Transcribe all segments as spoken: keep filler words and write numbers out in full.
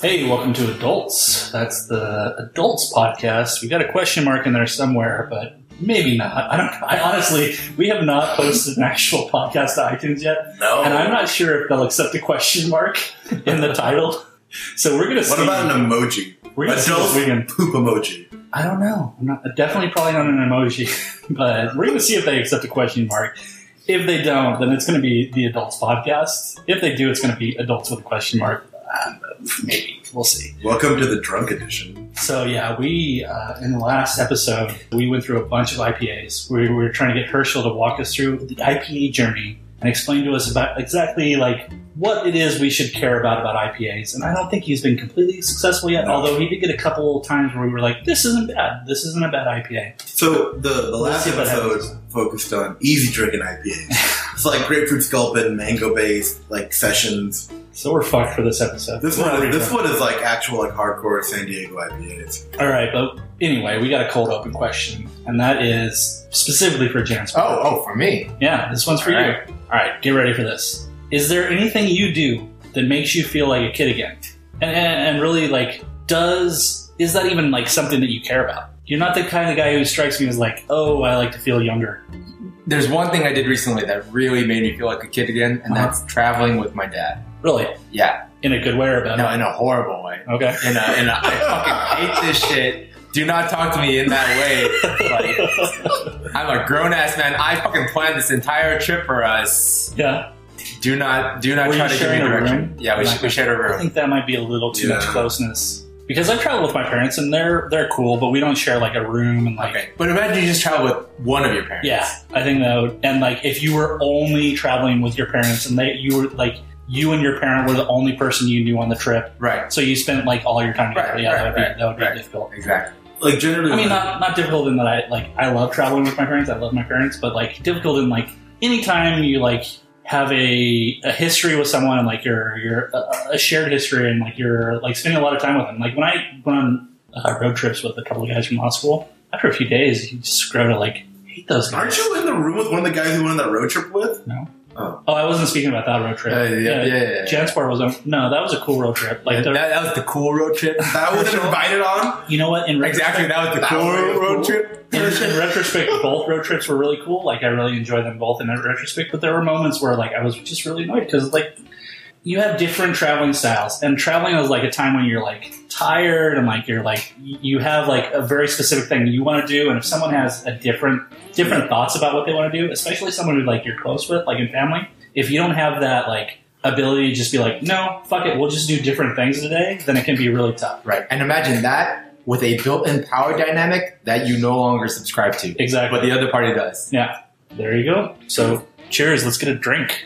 Hey, welcome to Adults. That's the Adults podcast. We got a question mark in there somewhere, but maybe not. I don't. I honestly, we have not posted an actual podcast to iTunes yet. No. And I'm not sure if they'll accept a question mark in the title. So we're gonna see. What about an emoji? We're gonna Adult see if we can. Poop emoji. I don't know. I'm not, definitely probably not an emoji, but we're gonna see if they accept a question mark. If they don't, then it's going to be the Adults podcast. If they do, it's going to be Adults with a question mark. Uh, maybe. We'll see. Welcome to the drunk edition. So, yeah, we, uh, in the last episode, we went through a bunch of I P As. We, we were trying to get Herschel to walk us through the I P A journey and explain to us about exactly, like, what it is we should care about about I P As. And I don't think he's been completely successful yet, No. although he did get a couple times where we were like, this isn't bad. This isn't a bad I P A. So the, the last see if that episode happens. focused on easy drinking I P As. It's like grapefruit sculpin, mango based, like sessions. So we're fucked for this episode. This We're one, already this fucked. one is like actual like hardcore San Diego I P As. All right, but anyway, we got a cold open question, and that is specifically for Jansport. Oh, oh, for me. Yeah, this one's for All you. right. All right, get ready for this. Is there anything you do that makes you feel like a kid again? And, and, and really, like, does, is that even, like, something that you care about? You're not the kind of guy who strikes me as like, oh, I like to feel younger. There's one thing I did recently that really made me feel like a kid again, and Uh-huh. that's traveling with my dad. Really? Yeah. In a good way or a bad No, way? in a horrible way. Okay. In a, in a, I fucking hate this shit. Do not talk to me in that way. Like, I'm a grown ass man. I fucking planned this entire trip for us. Yeah. Do not, do not Were try you to give me sharing a direction. room? Yeah, we, Like- we shared a I room. think that might be a little too Yeah. much closeness. Because I've traveled with my parents, and they're they're cool, but we don't share, like, a room and, like... Okay, but imagine you just travel with one of your parents. Yeah, I think that would... And, like, if you were only traveling with your parents, and they you were, like... You and your parent were the only person you knew on the trip, Right. so you spent, like, all your time together. Right, yeah, right, that would be, right, that would be right. difficult. Exactly. Like generally, I mean, like, not not difficult in that I like I love traveling with my parents. I love my parents, but like difficult in like anytime you like have a, a history with someone and like you're you're a, a shared history and like you're like spending a lot of time with them. Like when I went on uh, road trips with a couple of guys from law school, after a few days, you just grow to like hate those guys. aren't you in the room with one of the guys who went on that road trip with? No. Oh. Oh, I wasn't speaking about that road trip. Uh, yeah, yeah, yeah, yeah. Jansport was a, no, that was a cool road trip. Like that, the- that was the cool road trip. That was invited on? you know what? In Exactly, that was the That cool was really road cool. trip. In, in retrospect, both road trips were really cool. Like, I really enjoyed them both in retrospect. But there were moments where, like, I was just really annoyed because, like, you have different traveling styles, and traveling is like a time when you're like tired and like you're like you have like a very specific thing you want to do. And if someone has a different different thoughts about what they want to do, especially someone who like you're close with, like in family, if you don't have that like ability to just be like, no, fuck it, we'll just do different things today, then it can be really tough. Right. And imagine that with a built-in power dynamic that you no longer subscribe to. Exactly. But the other party does. Yeah. There you go. So, cheers. Let's get a drink.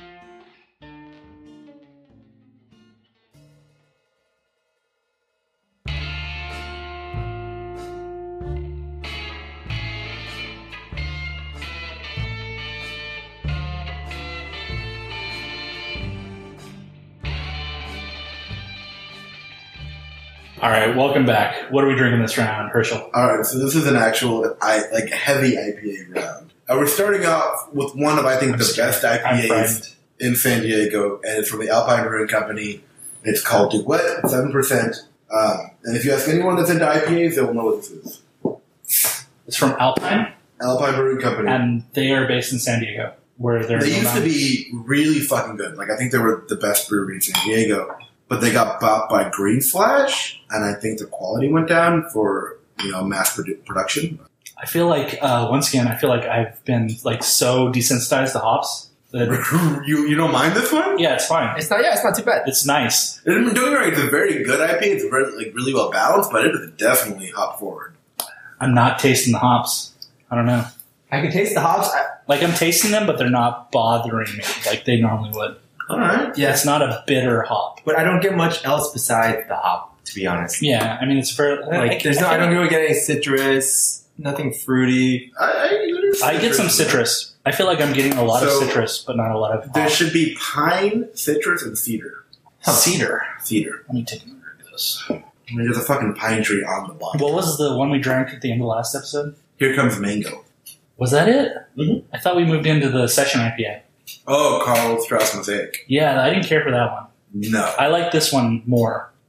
All right, welcome back. What are we drinking this round, Herschel? All right, so this is an actual, I like heavy I P A round. Uh, we're starting off with one of I think I'm the scared. best I I'm P As frightened. in San Diego, and it's from the Alpine Brewing Company. It's called Duet, seven percent. Um, and if you ask anyone that's into I P As, they will know what this is. It's from Alpine, Alpine Brewing Company. and they are based in San Diego, where they're They known used to on- be really fucking good. Like I think they were the best brewery in San Diego, but they got bought by Green Flash, and I think the quality went down for you know mass produ- production. I feel like uh, once again, I feel like I've been like so desensitized to hops that you you don't mind this one? yeah, it's fine. It's not, yeah, it's not too bad. It's nice. And don't get me wrong, it's a very good I P A. It's very, like really well balanced, but it is definitely hop forward. I'm not tasting the hops. I don't know. I can taste the hops. I, Like I'm tasting them, but they're not bothering me like they normally would. All right. yeah, It's not a bitter hop. but I don't get much else besides the hop, to be honest. Yeah, I mean it's very Like, there's no, I don't really get any citrus, nothing fruity. I, I, I get some citrus. I feel like I'm getting a lot So, of citrus, but not a lot of There hop. should be pine, citrus, and cedar. Cedar. Cedar. Let me take a look at this. I mean, there's a fucking pine tree on the bottom. What was the one we drank at the end of the last episode? Here comes mango. Was that it? Mhm. I thought we moved into the session I P A. Oh, Carl Strauss Mosaic. Yeah, I didn't care for that one. No. I like this one more.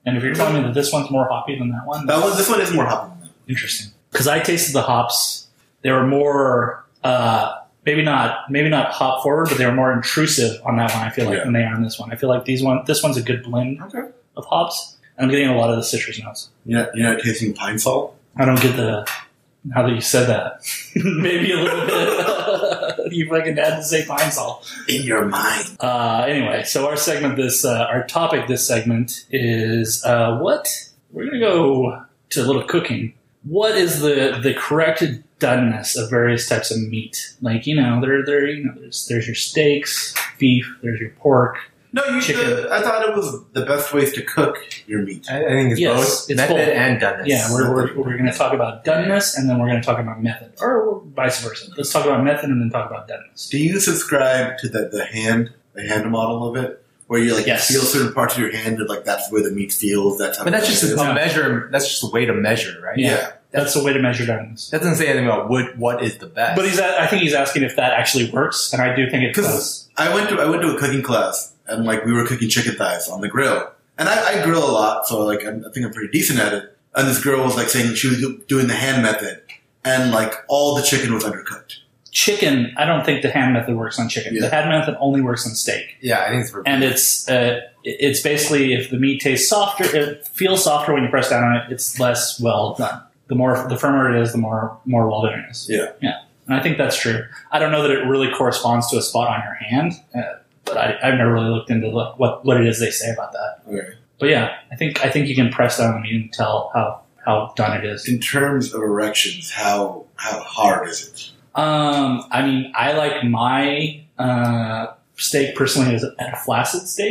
And if you're telling me that this one's more hoppy than that one, That one, this one is more hoppy than that. interesting. Because I tasted the hops, they were more uh, maybe not maybe not hop forward, but they were more intrusive on that one. I feel like Yeah. than they are on this one. I feel like these one this one's a good blend Okay. of hops. And I'm getting a lot of the citrus notes. You're not, you're not tasting pine salt? I don't get the now that you said that. Maybe a little bit. You fucking had to say pine salt. In your mind. Uh, anyway, so our segment, this uh, our topic, this segment is uh, what we're gonna go to a little cooking. What is the the correct doneness of various types of meat? Like you know, there there you know, there's there's your steaks, beef, there's your pork. No, you Chicken. should. I thought it was the best ways to cook your meat. I, I think it's Yes, both it's method both. and doneness. Yeah, we're we're, we're going to talk about doneness and then we're going to talk about method, or vice versa. Let's talk about method and then talk about doneness. Do you subscribe to the, the hand the hand model of it? Where you like Yes. feel certain parts of your hand and like that's where the meat feels, that's how But that's it just is. a Yeah. measure. That's just a way to measure, right? Yeah. Yeah. That's the way to measure doneness. That doesn't say anything about what what is the best. But he's a- I think he's asking if that actually works, and I do think it does. Because I went to I went to a cooking class and like we were cooking chicken thighs on the grill, and I, I grill a lot, so like I'm, I think I'm pretty decent at it. And this girl was like saying she was do- doing the hand method, and like all the chicken was undercooked. Chicken, I don't think the hand method works on chicken. Yeah. The hand method only works on steak. yeah, I think it's for And it's uh, it's basically if the meat tastes softer, it feels softer when you press down on it, it's less well done. The more the firmer it is, the more more well done it is. Yeah. Yeah. And I think that's true. I don't know that it really corresponds to a spot on your hand, uh, but I, I've never really looked into look, what what it is they say about that. Okay. But yeah, I think I think you can press down on the meat and tell how, how done it is. In terms of erections, how how hard is it? Um, I mean, I like my uh, steak personally as a, a flaccid steak.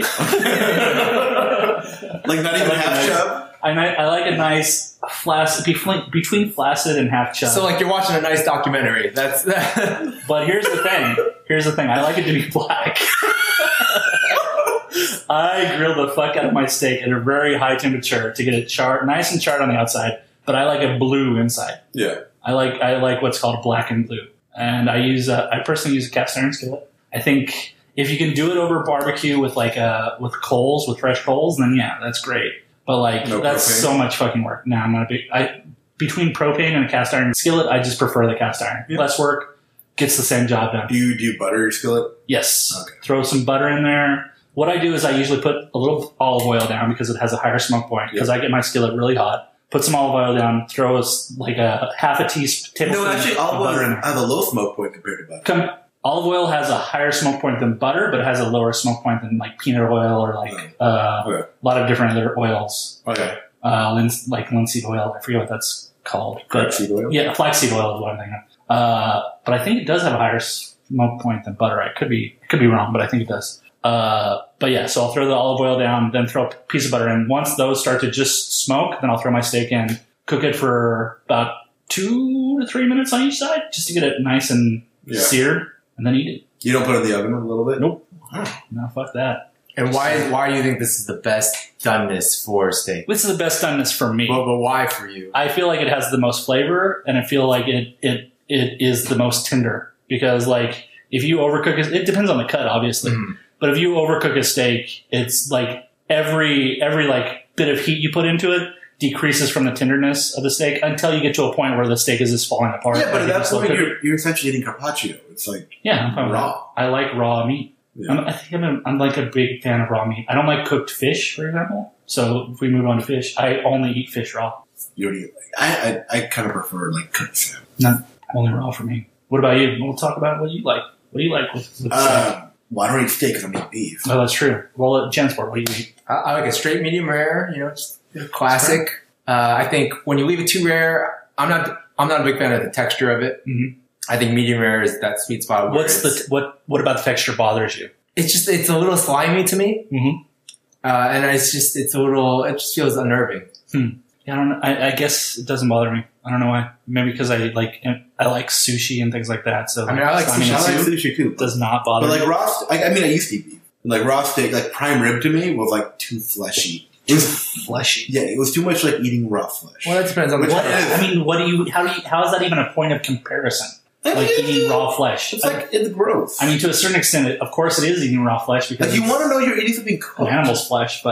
Like not even I like half it. chub? I, ni- I like a nice flaccid between, between flaccid and half chub. so like you're watching a nice documentary. That's But here's the thing. Here's the thing. I like it to be black. I grill the fuck out of my steak at a very high temperature to get it charred, nice and charred on the outside. But I like it blue inside. Yeah. I like I like what's called black and blue, and I use a, I personally use a cast iron skillet. I think if you can do it over barbecue with like a with coals with fresh coals, then yeah, that's great. But like No that's propane? so much fucking work. No, I'm not a big. I between propane and a cast iron skillet, I just prefer the cast iron. Yeah. Less work, gets the same job done. Do you do you butter your skillet? Yes. Okay. Throw some butter in there. What I do is I usually put a little olive oil down because it has a higher smoke point. Because I get my skillet really hot. Put some olive oil down. Throw a, s- like a half a teaspoon. No, actually, olive oil butter in there. has a low smoke point compared to butter. Come, olive oil has a higher smoke point than butter, but it has a lower smoke point than like peanut oil or like uh, Okay. a lot of different other oils. Okay. Uh, linse, like linseed oil. I forget what that's called. But, Grapeseed oil? yeah, flaxseed oil is what I'm thinking of. Uh, but I think it does have a higher smoke point than butter. I could be I could be wrong, but I think it does. Uh, but yeah, so I'll throw the olive oil down, then throw a piece of butter in. Once those start to just smoke, then I'll throw my steak in, cook it for about two to three minutes on each side, just to get it nice and Yeah. seared, and then eat it. You don't put it in the oven a little bit? Nope. Oh. No, fuck that. and why why do you think this is the best doneness for steak? This is the best doneness for me. But, but why for you? I feel like it has the most flavor, and I feel like it it it is the most tender because like if you overcook it, it depends on the cut, obviously. Mm. But if you overcook a steak, it's like every every like bit of heat you put into it decreases from the tenderness of the steak until you get to a point where the steak is just falling apart. Yeah, but Like at you that just look point, at it. you're, you're essentially eating carpaccio. It's like yeah, I'm fine with raw. that. I like raw meat. Yeah. I'm, I think I'm, a, I'm like a big fan of raw meat. I don't like cooked fish, for example. So if we move on to fish, I only eat fish raw. You don't eat, like, I, I, I kind of prefer like cooked salmon. Not only raw for me. What about you? We'll talk about what you like. What do you like with, with steak? Uh, well, I don't eat steak because I'm eating beef. Oh, that's true. Well, at Gensport, what do you eat? I, I like a straight medium rare. You know, just classic. Uh, I think when you leave it too rare, I'm not. I'm not a big fan of the texture of it. Mhm. I think medium rare is that sweet spot. Where What's the it's, t- what? What about the texture bothers you? it's just it's a little slimy to me, Mm-hmm. uh, and it's just it's a little. It just feels unnerving. Yeah, I don't know. I, I guess it doesn't bother me. I don't know why. Maybe because I like I like sushi and things like that. So I mean, I like slimy sushi. I like too. sushi too. It does not bother But me. like raw, st- I, I mean, I used to eat beef. Like raw steak, like prime rib to me was like too fleshy. It was, Fleshy. yeah, it was too much like eating raw flesh. Well, that depends on the. Which What? it is. I mean, what do you? How do you? How is that even a point of comparison? I Like mean, eating raw flesh. It's like it's gross. I mean, to a certain extent, it, of course, it is eating raw flesh because like you it's want to know you're eating something an cooked. animal's flesh, but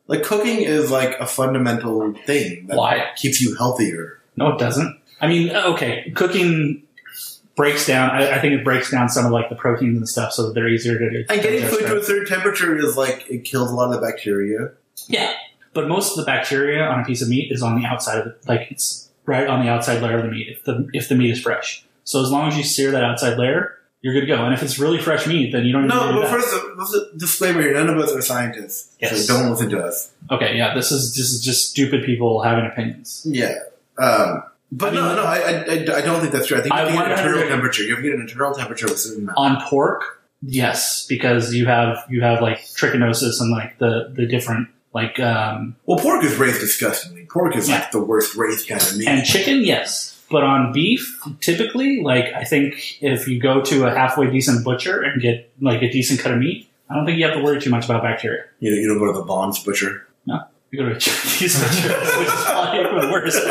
Like cooking is like a fundamental thing that Why? keeps you healthier. No, it doesn't. I mean, okay, cooking breaks down. I, I think it breaks down some of like the proteins and stuff, so that they're easier to do. And getting food to a certain temperature is like it kills a lot of the bacteria. Yeah, but most of the bacteria on a piece of meat is on the outside of it. Like it's right on the outside layer of the meat. If the if the meat is fresh, so as long as you sear that outside layer, you're good to go. And if it's really fresh meat, then you don't. No, need to do but that. first, there's a disclaimer here: none of us are scientists, Yes. so don't listen to us. Okay, yeah, this is this is just stupid people having opinions. Yeah. Um, but I mean- no, no, I, I, I don't think that's true. I think you I have to get an wonder- internal temperature. You have to get an internal temperature of a certain amount. On pork, yes, because you have you have like trichinosis and like the the different like um, Well, pork is raised disgustingly. Pork is Yeah. like the worst raised kind of meat. and chicken, yes. But on beef, typically, like I think if you go to a halfway decent butcher and get like a decent cut of meat, I don't think you have to worry too much about bacteria. you know, you don't go to the Bonds butcher. No, you go to a Chinese butcher, which is probably even worse.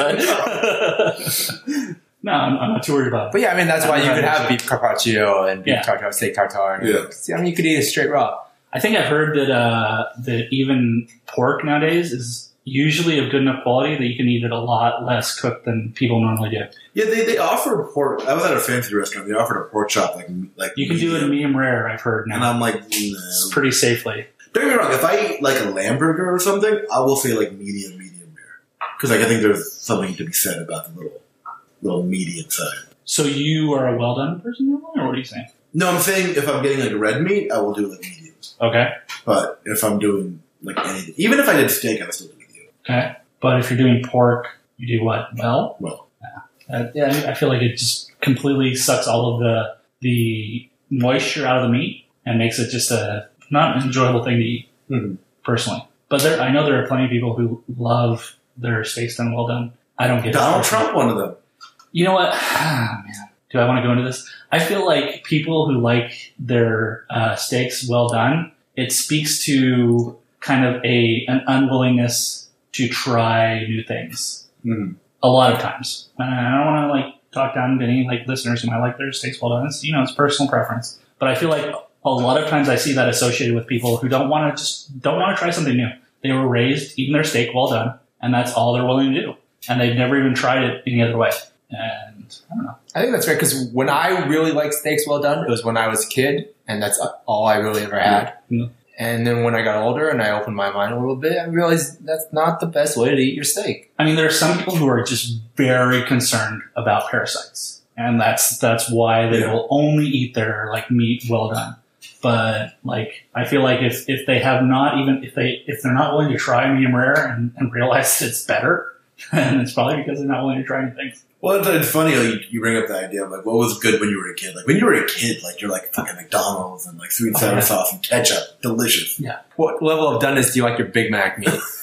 But no, I'm, I'm not too worried about it. But yeah, I mean, that's why you could have beef carpaccio and beef Yeah. tartare, steak tartare. Yeah. I mean, you could eat it straight raw. I think I've heard that uh, that even pork nowadays is usually of good enough quality that you can eat it a lot less cooked than people normally do. Yeah, they, they offer pork. I was at a fancy restaurant. They offered a pork chop like like You can do it medium rare, I've heard and now, I'm like, It's no. pretty safely. Don't get me wrong. If I eat like a lamb burger or something, I will say like medium, medium rare, because like I think there's something to be said about the little little medium side. So you are a well done person, normally, or what are you saying? No, I'm saying if I'm getting like red meat, I will do like medium. Okay, But if I'm doing like anything, even if I did steak, I would still do medium. okay. But if you're doing pork, you do what? Well, Well, uh, yeah, I feel like it just completely sucks all of the the moisture out of the meat and makes it just a not an enjoyable thing to eat. Mhm. Personally, but there, I know there are plenty of people who love their steaks done well done. I don't get Donald it. Trump, one of them. You know what? Ah, man, do I want to go into this? I feel like people who like their uh, steaks well done, it speaks to kind of a an unwillingness to try new things. Mhm. A lot of times, and I don't want to like talk down to any like listeners who might like their steaks well done. It's, you know, it's personal preference, but I feel like a lot of times I see that associated with people who don't want to just don't want to try something new. They were raised eating their steak well done, and that's all they're willing to do, and they've never even tried it any other way. And I don't know. I think that's right, because when I really liked steaks well done, it was when I was a kid, and that's all I really ever had. Mm. And then when I got older and I opened my mind a little bit, I realized that's not the best way to eat your steak. I mean, there are some people who are just very concerned about parasites, and that's that's why they Yeah. will only eat their like meat well done. But like, I feel like if, if they have not even if they if they're not willing to try medium rare and, and realize that it's better, then it's probably because they're not willing to try new things. Well, it's, it's funny. Like, you bring up the idea of like what was good when you were a kid. Like when you were a kid, like you're like fucking McDonald's and like sweet and sour Oh, yeah. sauce and ketchup, delicious. What level of doneness do you like your Big Mac meat?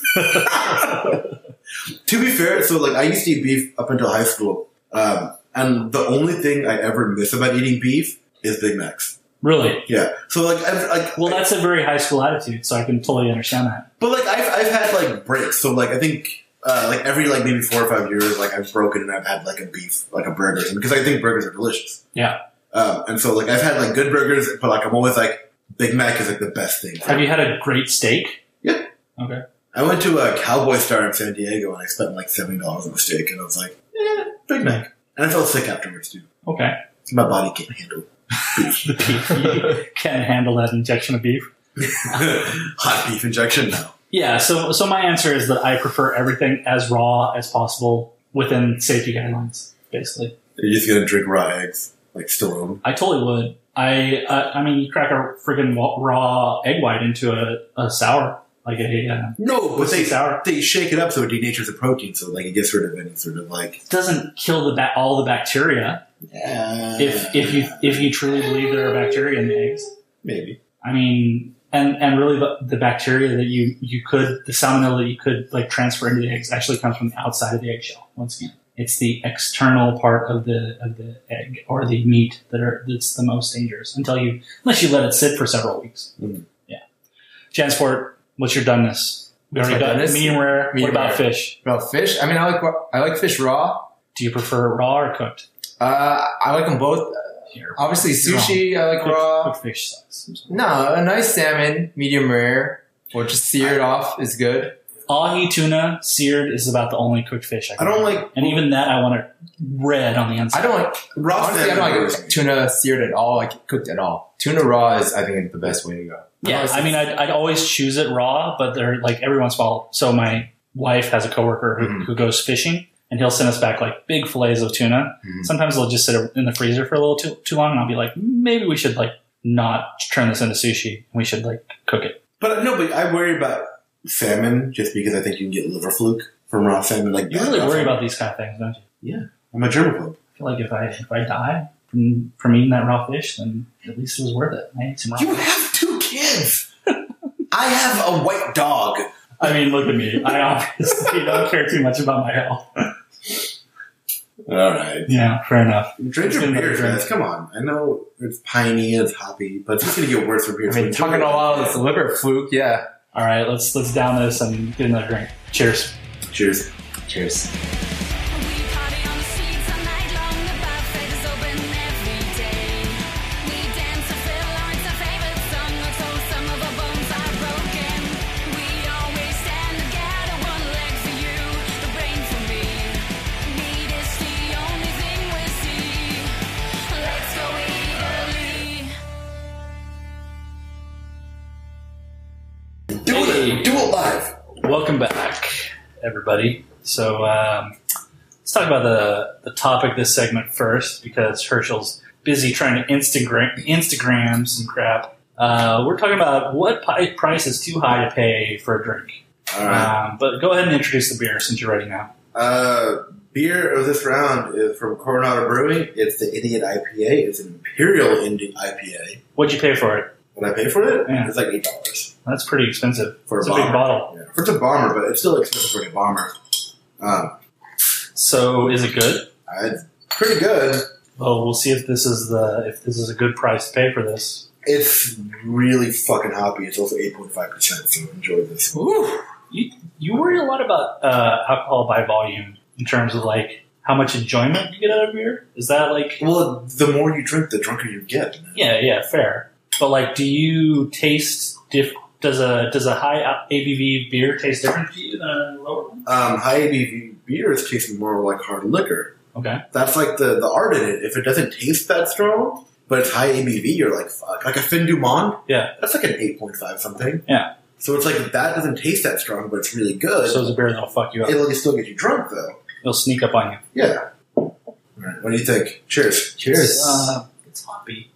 To be fair, so like I used to eat beef up until high school, um, and the only thing I ever miss about eating beef is Big Macs. Really? Yeah. So like, I've, like, Well, that's a very high school attitude, so I can totally understand that. but like I've I've had like breaks. So like I think. Uh, like every like maybe four or five years, like I've broken and I've had like a beef, like a burger, because I think burgers are delicious. Yeah. Um, and so like I've had like good burgers, but like I'm always like Big Mac is like the best thing. Have you had a great steak? Yeah. Okay. I went to a Cowboy Star in San Diego and I spent like seventy dollars on a steak, and I was like, yeah, Big Mac. And I felt sick afterwards too. Okay. My body can't handle beef. The beef. You can't handle that injection of beef. Hot beef injection now. Yeah, so so my answer is that I prefer everything as raw as possible within safety guidelines, basically. You're just gonna drink raw eggs, like still them. I totally would. I uh, I mean, you crack a friggin' wa- raw egg white into a, a sour, like a uh, No, but whiskey they sour. they shake it up so it denatures the protein, so like it gets rid of any sort of like. It doesn't kill the ba- all the bacteria Uh, if if you if you truly believe there are bacteria in the eggs. maybe. I mean, and and really the, the bacteria that you you could the salmonella that you could like transfer into the eggs actually comes from the outside of the eggshell. Once again, it's the external part of the of the egg or the meat that are that's the most dangerous until you unless you let it sit for several weeks. Mhm. Yeah, Jansport, what's your doneness? We already What's my got doneness? medium rare. Medium what about rare. fish? Well, fish. I mean, I like I like fish raw. Do you prefer raw or cooked? Uh, I like them both. Here, Obviously, sushi. I like cooked, raw. cooked fish sucks. No, a nice salmon, medium rare. Or just seared off is good. Ahi tuna seared is about the only cooked fish I can I don't eat. like- and even that I want it red on the inside. I don't like Raw honestly. I salmon don't burgers. like tuna seared at all. Like cooked at all. Tuna raw is, I think, the best way to go. Yeah, Unless I mean, it's- I'd, I'd always choose it raw, but they're like every once in a while. So my wife has a coworker who, Mhm. who goes fishing, and he'll send us back like big fillets of tuna. Mhm. Sometimes they'll just sit in the freezer for a little too too long, and I'll be like, maybe we should like not turn this into sushi. We should like cook it. But no, but I worry about salmon just because I think you can get liver fluke from raw salmon. Like You bad really raw worry salmon. about these kind of things, don't you? I'm a germaphobe. I feel like if I if I die from from eating that raw fish, then at least it was worth it. I ate some raw. You fish. have two kids. I have a white dog. I mean, look at me. I obviously don't care too much about my health. All right. Yeah, fair enough. Drink It's your been beer, another drink. guys. Come on. I know it's piney, it's hoppy, but it's just going to get worse from beer. I mean, talking all out this liver fluke, yeah. All right, let's let's down this and get another drink. Cheers. Cheers. Cheers. We party on the streets all night long. The buffet is open every day. We dance to Phil Lawrence, our favorite song. Although some of our bones are broken, we always stand together. One leg for you, the brain for me. Meat is the only thing we see. Let's go Italy. Do Hey. it. Do it live. Welcome back, everybody. So um, let's talk about the the topic of this segment first, because Herschel's busy trying to Instagram Instagram some crap. Uh, we're talking about what pi- price is too high to pay for a drink. All right. Um, but go ahead and introduce the beer since you're ready now. Uh, beer of this round is from Coronado Brewing. It's the Idiot I P A. It's an Imperial Indian I P A. What'd you pay for it? When I pay for it, Yeah. it's like eight dollars That's pretty expensive. for a It's a bomber. big bottle. Yeah, for it's a bomber, but it's still expensive for a bomber. Um, So is it good? it's pretty good. Well, we'll see if this is the if this is a good price to pay for this. It's really fucking hoppy. It's also eight point five percent, so enjoy this. Ooh, you you worry a lot about uh, alcohol by volume in terms of like how much enjoyment you get out of beer. Is that like Well, the more you drink, the drunker you get. yeah yeah fair? But like, do you taste diff? Does a does a high A B V beer taste different to you than a lower one? Um, high A B V beers taste more like hard liquor. Okay, That's like the, the art in it. If it doesn't taste that strong, but it's high A B V, you're like, fuck. Like a Fin du Monde, yeah. that's like an eight point five something. Yeah. So it's like, that doesn't taste that strong, but it's really good. So it's a beer that'll fuck you up. It'll still get you drunk, though. It'll sneak up on you. Yeah. All right, what do you think? Cheers. Cheers. Uh, it's hoppy.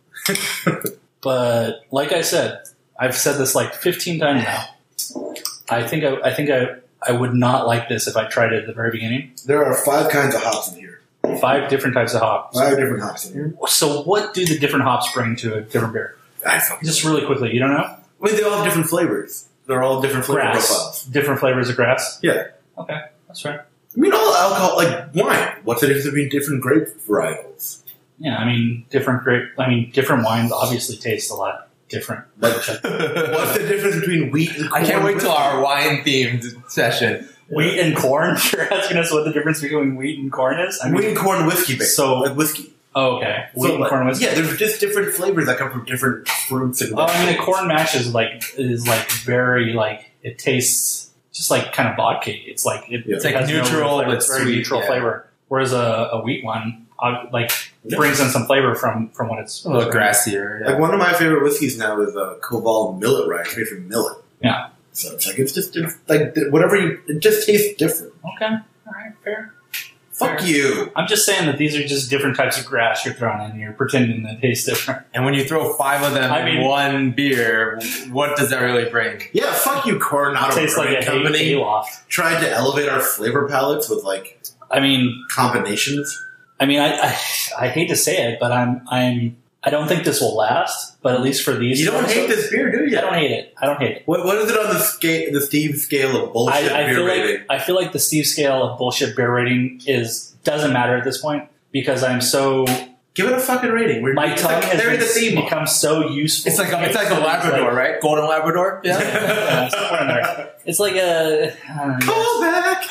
But like I said, I've said this like fifteen times now. I think I, I think I, I would not like this if I tried it at the very beginning. There are five kinds of hops in here. Five different types of hops. Five different hops in here. So what do the different hops bring to a different beer? I fucking Just really quickly, you don't know? I mean, they all have different flavors. They're all different flavor Grass. profiles. Different flavors of grass? Yeah. Okay, that's right. I mean, all alcohol, like wine. What's the difference between different grape varietals? Yeah, I mean, different grape, I mean, different wines obviously taste a lot different. Like, what's the difference between wheat and corn? I can't wait till whiskey? our wine themed session. Wheat and corn? You're asking us what the difference between wheat and corn is? I mean, Wheat and corn whiskey, basically. So- like whiskey. oh, okay. Wheat So, and like, corn whiskey. Yeah, there's just different flavors that come from different fruits and Oh, I mean, a vegetables. corn mash is like is like very like it tastes just like kind of vodka. It's like it, Yeah. It's like has no neutral, flavor. but It's very sweet, neutral yeah. flavor. Whereas a, a wheat one, uh, like Yeah. brings in some flavor from from what it's A little grassier. Like Yeah. one of my favorite whiskeys now is uh, Koval Millet Rye. It's made from millet. Yeah. So it's like it's just it's like whatever you. It just tastes different. Okay, all right, fair. Fuck Fair. you. I'm just saying that these are just different types of grass you're throwing in. You're pretending they taste different. And when you throw five of them I in mean- one beer, what does that really bring? Yeah, fuck you, Coronado Tastes like Brewing a Company. hay, hayloft. Tried to elevate our flavor palettes with like I mean, combinations. I mean, I, I I hate to say it, but I'm I'm I don't think this will last. But at least for these, You don't hate episodes- this beer, do you? I don't hate it. I don't hate it. What, what is it on the scale, the Steve scale of bullshit I, I beer feel rating? like I feel like the Steve scale of bullshit beer rating is doesn't matter at this point because I'm so Give it a fucking rating. We're, my it's tongue like has carry the theme. been, become so useful. It's like a, it's like a Labrador, right? Golden Labrador. Yeah, yeah, somewhere in there. It's like a. I don't know. Call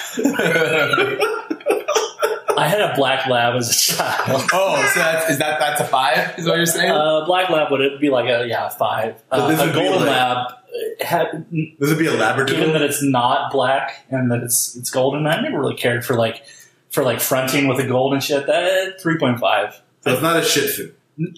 back. I had a black lab as a child. Oh, so that's is that that's a five? Is what you're saying? Uh, black lab would it be like a yeah five. So Uh, this a would be golden like- lab ha- This would be a given that labradoodle. it's not black and that it's it's golden, I never really cared for like for like fronting with a gold and shit. That three point five. So it's not a Shih Tzu.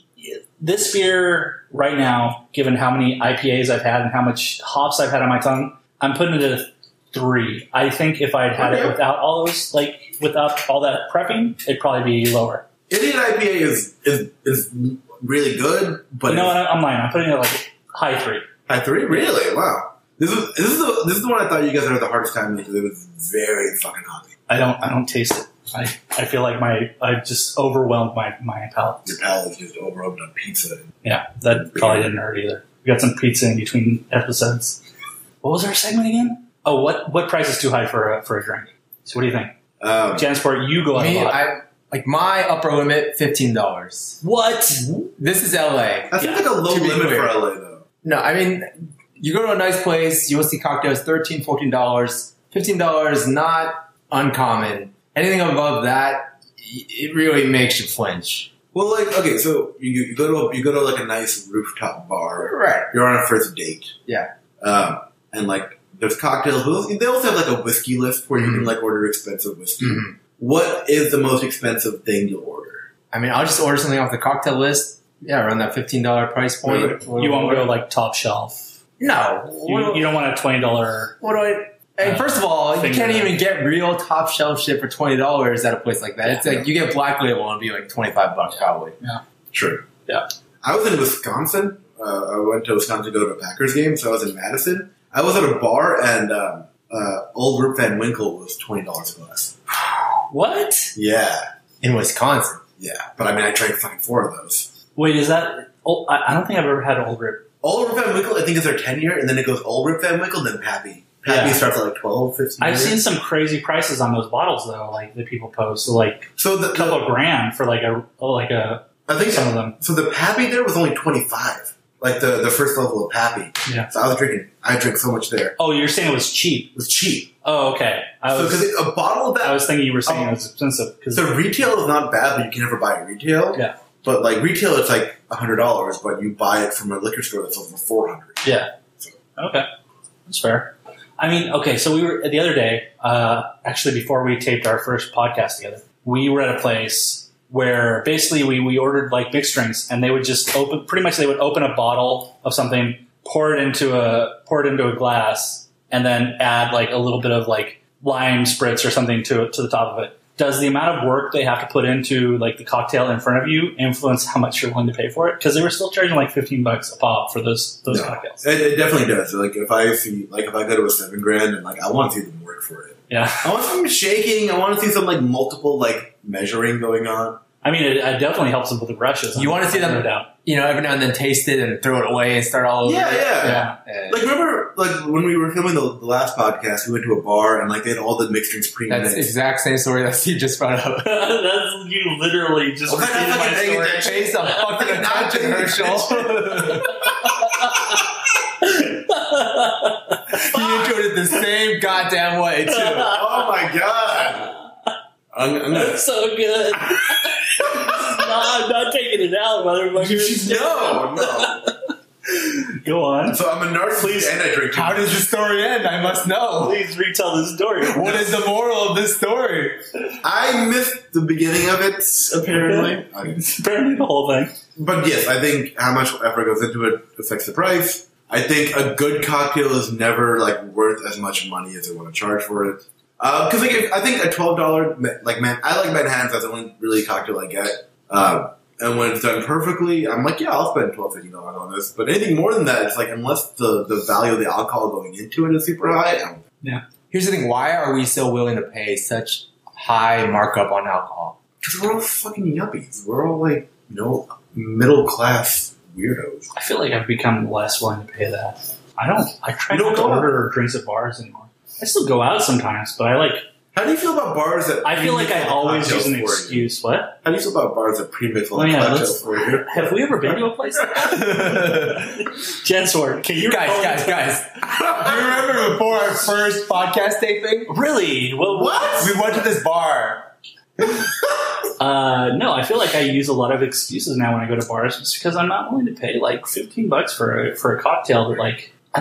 This beer right now, given how many I P As I've had and how much hops I've had on my tongue, I'm putting it at a three. I think if I'd had Okay. it without all those, like without all that prepping, it'd probably be lower. Indian I P A is is is really good, but You know it's- what? I'm lying. I'm putting it at like high three. high three, really? Wow. This is this is the this is the one I thought you guys had the hardest time with because it was very fucking hoppy. I don't. I don't taste it. I, I feel like my I've just overwhelmed my my palate. Your palate is just overrubbed on pizza. Yeah, that probably didn't hurt either. We got some pizza in between episodes. What was our segment again? Oh, what what price is too high for a for a drink? So what do you think, Um, Jansport? You go out Me, a lot. I like my upper limit fifteen dollars. What? This is L A. I think Yeah, like a low to be limit clear. for L A though. No, I mean, you go to a nice place, you will see cocktails, thirteen dollars, fourteen dollars. fifteen dollars, not uncommon. Anything above that, y- it really makes you flinch. Well, like okay, so you, you go to a, you go to like a nice rooftop bar. Right. You're on a first date. Yeah. Um, and like there's cocktails, but they also have like a whiskey list where you can like order expensive whiskey. Mhm. What is the most expensive thing you'll order? I mean, I'll just order something off the cocktail list. Yeah, around that fifteen dollars price point. Really? You won't go like top shelf. No. You, What, you don't want a twenty dollar. what do I... And Uh, first of all, you finger. can't even get real top shelf shit for twenty dollars at a place like that. It's like you get Black Label and it'd be like twenty-five bucks probably. Sure. Yeah. I was in Wisconsin. Uh, I went to Wisconsin to go to a Packers game, so I was in Madison. I was at a bar, and um, uh, Old Rip Van Winkle was twenty dollars a glass. What? Yeah, In Wisconsin. yeah. But I mean, I drank fucking four of those. Wait, is that? Oh, I, I don't think I've ever had Old Rip. Old Rip Van Winkle, I think, is their ten year, and then it goes Old Rip Van Winkle, then Pappy. Pappy Yeah. starts at like twelve, fifteen. I've years. seen some crazy prices on those bottles though, like that people post, so like So the, a couple the of grand for like a like a I think some of them. so. The Pappy there was only twenty five, like the the first level of Pappy. Yeah. So I was drinking. I drank so much there. It Oh, you're saying it was cheap? was cheap. Oh, okay. I So was because a bottle of that, I was thinking you were saying Oh. it was expensive because so retail is not bad, but you can never buy it retail. Yeah. But like retail, it's like a hundred dollars, but you buy it from a liquor store that sells for four hundred. yeah. Okay, that's fair. I mean, okay. So we were the other day, uh, actually before we taped our first podcast together, we were at a place where basically we, we ordered like mixed drinks, and they would just open. Pretty much, they would open a bottle of something, pour it into a pour it into a glass, and then add like a little bit of like lime spritz or something to to the top of it. Does the amount of work they have to put into like the cocktail in front of you influence how much you're willing to pay for it? Because they were still charging like fifteen bucks a pop for those those No. cocktails. It, it definitely does. Like if I see, like if I go to a seven grand and like I want to see them work for it. Yeah. I want some shaking. I want to see some like multiple like measuring going on. I mean, it, it definitely helps them with the brushes. You wanna see them- No doubt. You know, every now and then taste it and throw it away and start all over. Yeah, it. yeah. Yeah. Like remember, like when we were filming the, the last podcast, we went to a bar and like they had all the mixed drinks pre-mixed. That's the exact same story that Steve just brought up. That's you literally just Okay, repeated I'm my fucking paying story. attention. Pay some fucking I'm not attention, paying Herschel. He enjoyed it the same goddamn way, too. Oh my god! I'm, I'm gonna. That's so good. no, I'm not taking it out, motherfucker. No, no. Go on. So I'm a narcissist and I drink. How does the story end? I must know. Please retell the story. What is the moral of this story? I missed the beginning of it, apparently. I- Apparently the whole thing. But yes, I think how much effort goes into it affects the price. I think a good cocktail is never like worth as much money as they want to charge for it. Because like, if- I think a twelve dollar like man, I like Manhattan's. That's the only really cocktail I get. Um, and when it's done perfectly, I'm like, yeah, I'll spend twelve, fifteen dollars on this. But anything more than that, it's like unless the, the value of the alcohol going into it is super high. I'm, Here's the thing. Why are we so willing to pay such high markup on alcohol? Because we're all fucking yuppies. We're all like, you know, middle class weirdos. I feel like I've become less willing to pay that. I don't. I try You don't not to go out? order drinks at bars anymore. I still go out sometimes, but I like. How do you feel about bars that I feel like I pre-mix always cocktails use an for you? excuse. What? How do you feel about bars that pre-mix all Oh, the yeah, cocktails let's- for you? Have we ever been to a place like that? Jensword, can you Guys, recall- guys, guys. Do you remember before our first podcast taping? Really? What? What? We went to this bar. Uh, no, I feel like I use a lot of excuses now when I go to bars, just because I'm not willing to pay like fifteen bucks for a for a cocktail that like I don't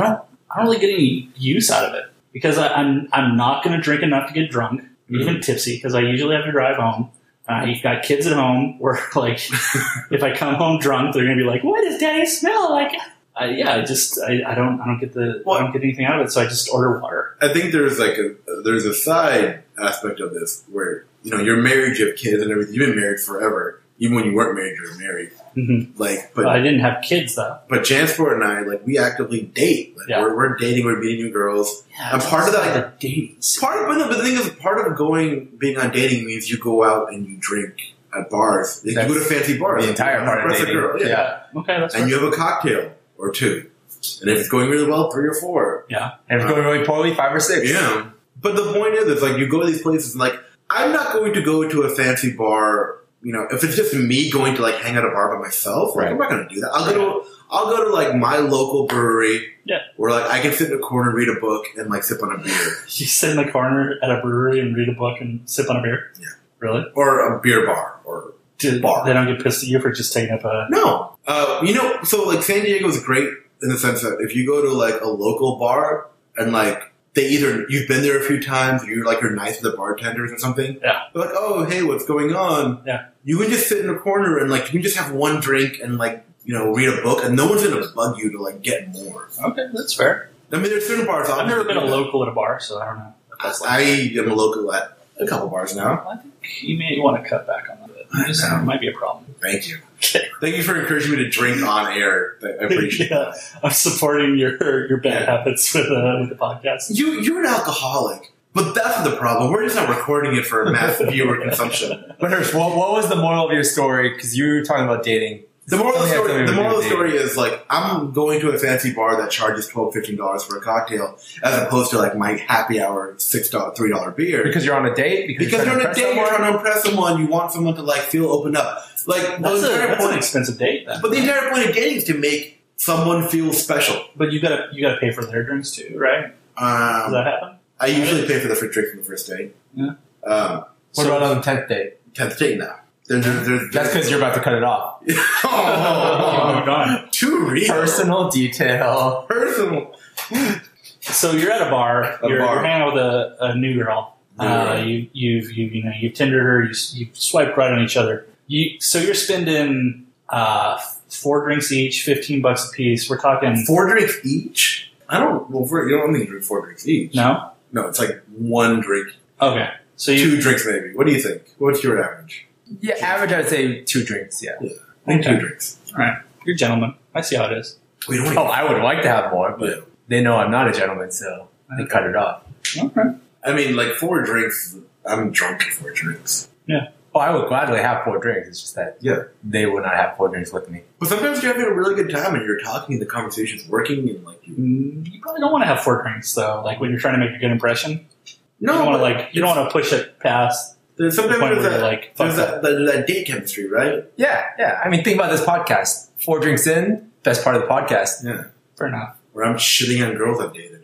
I don't really get any use out of it because I, I'm I'm not going to drink enough to get drunk, Mm-hmm. even tipsy, because I usually have to drive home. Uh, you've got kids at home where, like, if I come home drunk, they're going to be like, "What does Daddy smell like?" Uh, yeah, I just I, I don't I don't get the I don't get anything out of it, so I just order water. I think there's like a there's a side aspect of this where you know you're married, you have kids and everything. You've been married forever, even when you weren't married, you were married. Mm-hmm. Like, but But I didn't have kids though. but Jansport and I, like, we actively date. Like, Yeah. we're, we're dating, we're meeting new girls. Yeah, And part of that, the dating. scene. part of but, no, but the thing is, part of going being on dating means you go out and you drink at bars. Like, you go to fancy bars. the entire part of Impress a dating. girl, yeah. Yeah. Okay, that's And right. you have a cocktail or two. And if it's going really well, three or four. Yeah, And if it's going really poorly, five or six. Yeah. But the point is, it's like you go to these places and like, I'm not going to go to a fancy bar, you know, if it's just me going to like hang at a bar by myself, like, Right. I'm not going to do that. I'll go to, I'll go to like my local brewery yeah. where like I can sit in a corner, read a book, and like sip on a beer. You sit in the corner at a brewery and read a book and sip on a beer. Yeah. Really? Or a beer bar. Or Do, Bar. They don't get pissed at you for just taking up a. no. Uh, you know, so like San Diego is great in the sense that if you go to like a local bar and like they either you've been there a few times, or you're like you're nice with the bartenders or something. Yeah. They're like, oh hey, what's going on? Yeah. You can just sit in a corner and like you can just have one drink and like you know read a book, and no one's gonna bug you to like get more. Okay, that's fair. I mean, there's certain bars. I've never been a obviously, local at a bar, so I don't know. What that's like. I am a local at a couple bars now. I think you may want to cut back on that. I Just- know. It might be a problem. Thank you. Okay. Thank you for encouraging me to drink on air. I appreciate Yeah, I'm supporting your your bad Yeah. habits with uh, with the podcast. You, you're an alcoholic, but that's the problem. We're just not recording it for mass viewer consumption. But Hirsch, what, what was the moral of your story? Because you were talking about dating. The moral of the Something story, has the something to moral of do the with story is like I'm going to a fancy bar that charges twelve, fifteen dollars for a cocktail, as opposed to like my happy hour six dollar, three dollar beer. Because you're on a date? Because, Because you're on a trying to date, you're impress trying to impress someone. You want someone to like feel opened up. Like the That's, a, entire that's an point, expensive date, then. but the entire point of dating is to make someone feel special. But you gotta you gotta pay for their drinks too, right? Does Um, that happen? I usually pay for the free drink from the first date. Yeah. Um, What about on the tenth date? tenth date now. There's, there's, there's, That's because you're about to cut it off. Oh, oh, God. too real. Personal detail. Personal. So you're at a bar. A you're, bar. you're hanging out with a, a new girl. New Uh, girl. you you've you you know you've Tindered her. You you swiped right on each other. You so you're spending uh, four drinks each, fifteen bucks a piece. We're talking Four drinks each? I don't. Well, for, you don't need to drink four drinks each. no. No, it's like one drink, Okay, so you two drinks maybe. What do you think? What's your average? Yeah, average, I'd say two drinks, yeah. I think Okay. two drinks. all right. You're a gentleman. I see how it is. We don't. Oh, I would like to have more, but Yeah. they know I'm not a gentleman, so they cut it off. Okay. I mean, like four drinks. I'm drunk at four drinks. Oh, I would gladly have four drinks. It's just that Yeah. they would not have four drinks with me. But sometimes you're having a really good time and you're talking and the conversation's working and like you. Mm, You probably don't want to have four drinks though. Like when you're trying to make a good impression, No, you don't want to but like you don't want to push it past. There's the sometimes point there's where that you're like, fuck there's that, that, that date chemistry, right? Yeah, yeah. I mean, think about this podcast. Four drinks in, best part of the podcast. Yeah. Fair enough. Where I'm shitting on girls I've dated.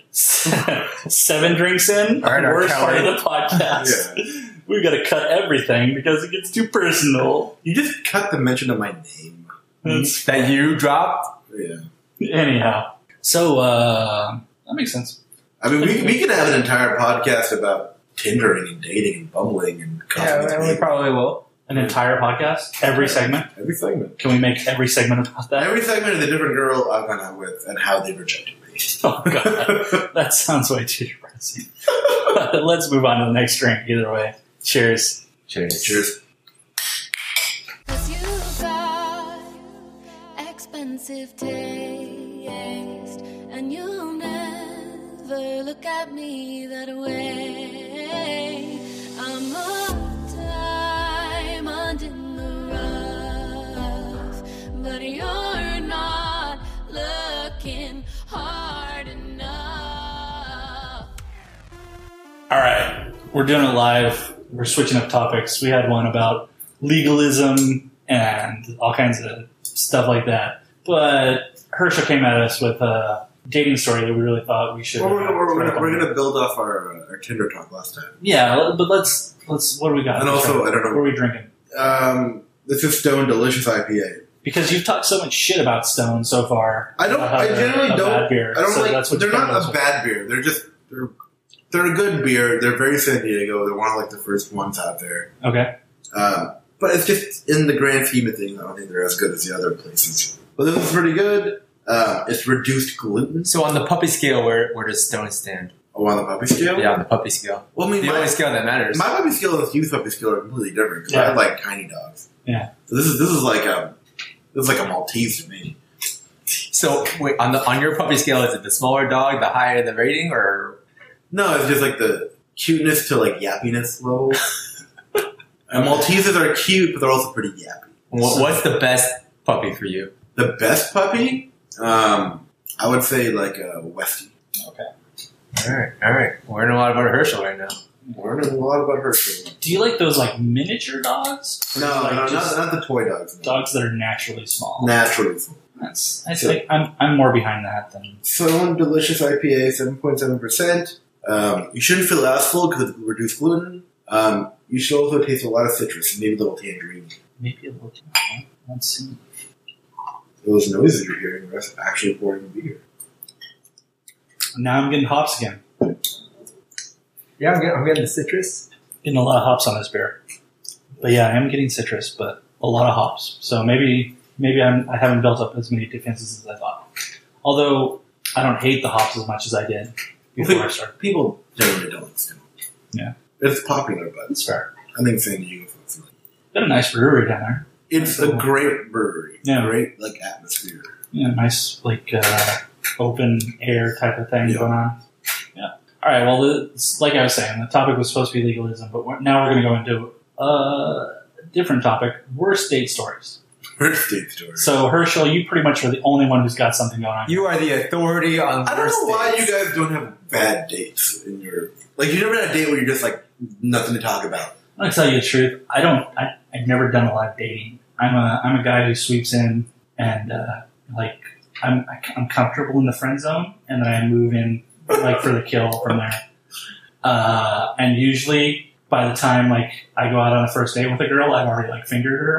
Seven drinks in, All right, R. worst part of Kelly. the podcast. We got to cut everything because it gets too personal. You just cut the mention of my name. That's That you dropped? Yeah. anyhow. So uh, that makes sense. I mean, we, we could have an entire podcast about Tindering and dating and bumbling and Yeah, coffee. we probably will. An entire podcast, every segment. Every segment. Can we make every segment about that? Every segment is a different girl I've gone out with and how they rejected me. Oh god, that sounds way too depressing. Let's move on to the next drink. Either way, cheers. Cheers. Cheers. Cause you got expensive taste, and you'll never look at me that way. I'm a diamond in the rough, but you're not looking hard enough. All right, we're doing it live. We're switching up topics. We had one about legalism and all kinds of stuff like that. But Herschel came at us with a dating story that we really thought we should. Well, we're, we're, we're, gonna, we're gonna build off our, uh, our Tinder talk last time. Yeah, but let's let's. What do we got? And also, I don't know. What are we drinking? Um, this is Stone Delicious I P A. Because you've talked so much shit about Stone so far. I don't. about how I they're generally a don't. Bad beer. I don't So like. that's what They're you not think a of. bad beer. They're just. They're. They're a good beer. They're very San Diego. They're one of like the first ones out there. Okay. Um, but it's just in the grand scheme of things, I don't think they're as good as the other places. But this is pretty good. Uh, it's reduced gluten. So on the puppy scale, where where does Stone stand? Oh, on the puppy scale. Yeah, on the puppy scale. Well, I mean, The my, only scale that matters. my puppy scale and the youth puppy scale are completely different. 'Cause I Yeah. have like tiny dogs. Yeah. So this is this is like a this is like a Maltese to me. So wait, on the on your puppy scale, is it the smaller dog, the higher the rating, or No, it's just like the cuteness to like yappiness level. And Malteses are cute, but they're also pretty yappy. what, what's the best puppy for you? The best puppy, um, I would say like a Westie. All right, all right. We're learning a lot about Herschel right now. We're learning a lot about Herschel. Do you like those like miniature dogs? Or No, like no, just not, not the toy dogs. No. dogs that are naturally small. Naturally. That's I think I'm I'm more behind that than Stone Delicious I P A, seven point seven percent. Um, you shouldn't feel as full because of reduced gluten. Um, you should also taste a lot of citrus and maybe a little tangerine. maybe a little. Let's see. Those noises you're hearing are actually pouring beer. Now I'm getting hops again. Yeah, I'm getting, I'm getting the citrus. Getting a lot of hops on this beer. But yeah, I am getting citrus, but a lot of hops. So maybe maybe I'm, I haven't built up as many defenses as I thought. Although I don't hate the hops as much as I did before I started. People generally don't like Stone. Yeah. It's popular, but That's fair. I think San Diego folks like it. Got a nice brewery down there. It's a great brewery. Yeah. Great like atmosphere. Yeah, nice like uh, open air type of thing Yeah. going on. Yeah. All right. Well, this, like I was saying, the topic was supposed to be legalism, but we're, now we're going to go into a different topic: worst date stories. First date story. So Herschel, you pretty much are the only one who's got something going on. You are the authority on I don't worst know why dates. you guys don't have bad dates in your like. You never had a date where you're just like nothing to talk about. I'm gonna tell you the truth. I don't. I, I've never done a lot of dating. I'm a I'm a guy who sweeps in and uh, like I'm I'm comfortable in the friend zone, and then I move in like for the kill from there. Uh, and usually by the time like I go out on a first date with a girl, I've already like fingered her.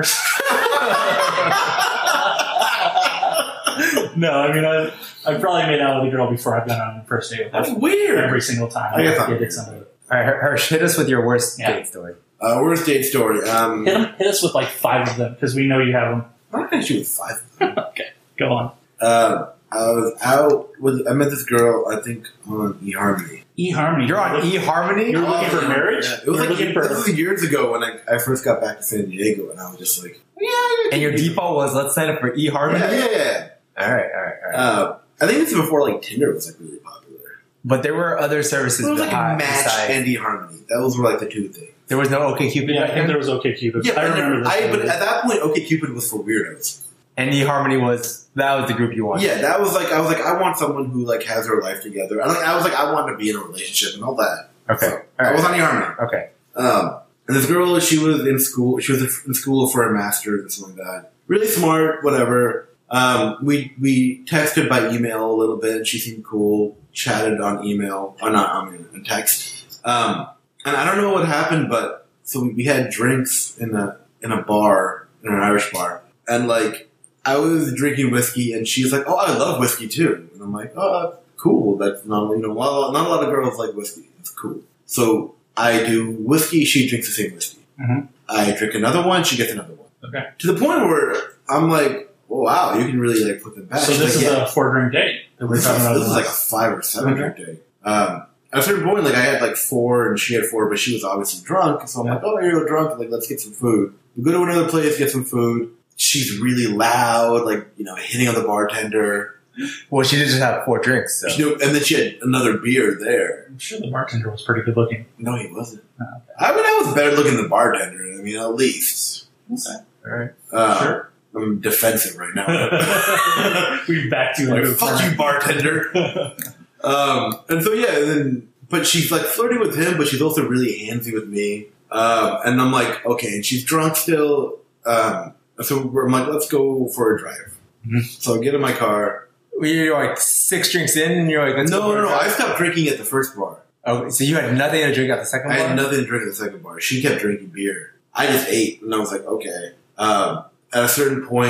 No, I mean I I've probably made out with a girl before I've gone on a first date with her. That's weird. Every single time. I guess I I'm did somebody. All right, Hirsch, hit us with your worst Yeah. date story. Uh, worst date story. Um, Hit, 'em- hit us with like five of them because we know you have them. I'm not gonna shoot with five. Okay, go on. Uh, I was out with. I met this girl. I think on eHarmony. eHarmony. You're on eHarmony? You're looking for marriage? Yeah. It was You're like looking for- this was years ago when I, I first got back to San Diego, and I was just like, yeah, And your default was, let's sign up for eHarmony? yeah, yeah, yeah. All right, all right, all right. Uh, I think this is before like Tinder was like really popular. But there were other services It was like behind- Match besides- and eHarmony. That was were like the two things. There was no OkCupid Yeah, I back think then? there was OkCupid. Yeah, I but, remember this. I, but at that point, OkCupid was for weirdos. And eHarmony was, that was the group you wanted. Yeah, that was like I was like I want someone who like has their life together. I like I was like I wanted to be in a relationship and all that. Okay. So, All I was right. on eHarmony. Okay. Um, and this girl, she was in school. She was in school for a master's and something like that. Really smart, whatever. Um, we we texted by email a little bit. She seemed cool. Chatted on email, or not I mean, on text. Um, and I don't know what happened, but so we, we had drinks in a in a bar, in an Irish bar, and like I was drinking whiskey, and she's like, "Oh, I love whiskey too." And I'm like, "Oh, cool. That's not you know not, not a lot of girls like whiskey. It's cool." So I do whiskey. She drinks the same whiskey. Mhm. I drink another one. She gets another one. Okay. To the point where I'm like, oh, "Wow, you can really like put them back." So She's this like, is "Yeah." a four drink date. that we're This, talking is, about this is now. like a five or seven Okay. drink day. Um, at a certain point, like I had like four and she had four, but she was obviously drunk. So I'm Yeah. like, oh, you're drunk. Like, let's get some food. We go to another place, get some food. She's really loud, like, you know, hitting on the bartender. Well, she did just have four drinks, so. You know, and then she had another beer there. I'm sure the bartender was pretty good looking. No, he wasn't. Oh, okay. I mean, I was better looking than the bartender. I mean, at least. Okay. All right. Uh, Sure. I'm defensive right now. we backed you Like, into fuck you, bartender. Um, and so yeah, and then but she's like flirting with him, but she's also really handsy with me. Um, and I'm like, okay, and she's drunk still. Um, so we're, I'm like, let's go for a drive. Mhm. So I get in my car. You're like six drinks in, and you're like, let's No, go for no, a no. I drive. stopped drinking at the first bar. Oh, so you had nothing to drink at the second I one? had nothing to drink at the second bar. She kept drinking beer. I just ate, and I was like, okay. Um, at a certain point,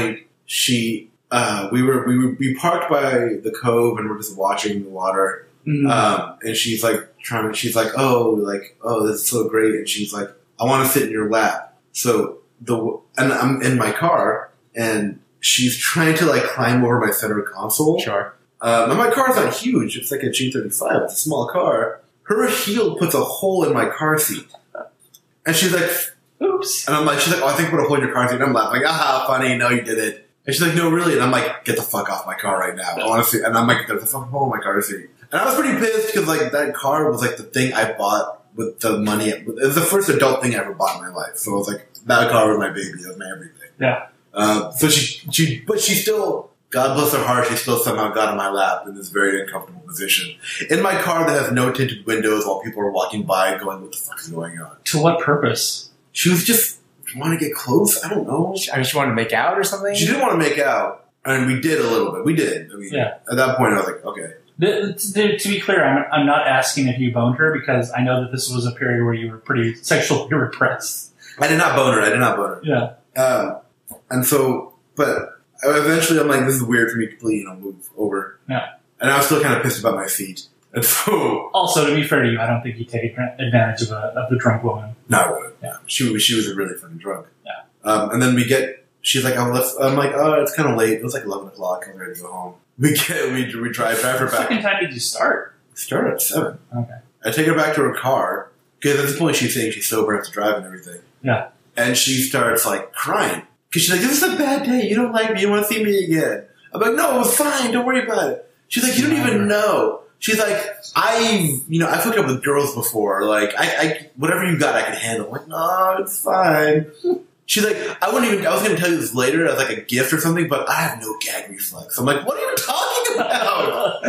she, uh, we were, we were, we parked by the cove and we're just watching the water. Mm. Um, and she's like trying to, she's like, oh, like, oh, this is so great. And she's like, I want to sit in your lap. So the, and I'm in my car and she's trying to like climb over my center console. Sure. Um, and my car's not huge. It's like a G thirty-five. It's a small car. Her heel puts a hole in my car seat. And she's like, Oops. and I'm like, she's like, oh, I think I put a hole in your car seat. And I'm laughing, ah, funny, no, you did it. And she's like, no, really? And I'm like, get the fuck off my car right now. I want to see. And I'm like, there's a fucking hole in my car seat. And I was pretty pissed because like that car was like the thing I bought with the money. It was the first adult thing I ever bought in my life. So it was like, that car was my baby. That was my everything. Yeah. Uh, so she, she, but she still, God bless her heart, she still somehow got in my lap in this very uncomfortable position. In my car that has no tinted windows while people are walking by going, what the fuck is going on? To what purpose? She was just want to get close. I don't know. I mean, she wanted to make out or something? She didn't want to make out. And we did a little bit. We did. I mean, Yeah. At that point, I was like, okay. The, to, to be clear, I'm, I'm not asking if you boned her because I know that this was a period where you were pretty sexually repressed. I did not bone her. I did not bone her. Yeah. Um, and so, but eventually I'm like, this is weird for me to completely, you know, move over. Yeah. And I was still kind of pissed about my feet. And so, Also, to be fair to you, I don't think you take advantage of, a, of the drunk woman. no, I wouldn't. Yeah. She was, she was really fucking drunk. Yeah. Um, and then we get, she's like, oh, let's, I'm like, oh, it's kind of late. It was like eleven o'clock. I'm ready to go home. We get, we, we drive, drive her What back. fucking time did you start? Start at seven. Okay. I take her back to her car because at this point she's saying she's sober, has to drive and everything. Yeah. And she starts like crying because she's like, "This is a bad day. You don't like me. You want to see me again?" I'm like, "No, it was fine. Don't worry about it." She's like, "You don't even know." She's like, "I, you know, I've hooked up with girls before. Like, I, I, whatever you got, I can handle." I'm like, "No, it's fine." She's like, "I wouldn't even. I was going to tell you this later as like a gift or something, but I have no gag reflex." I'm like, "What are you talking about?"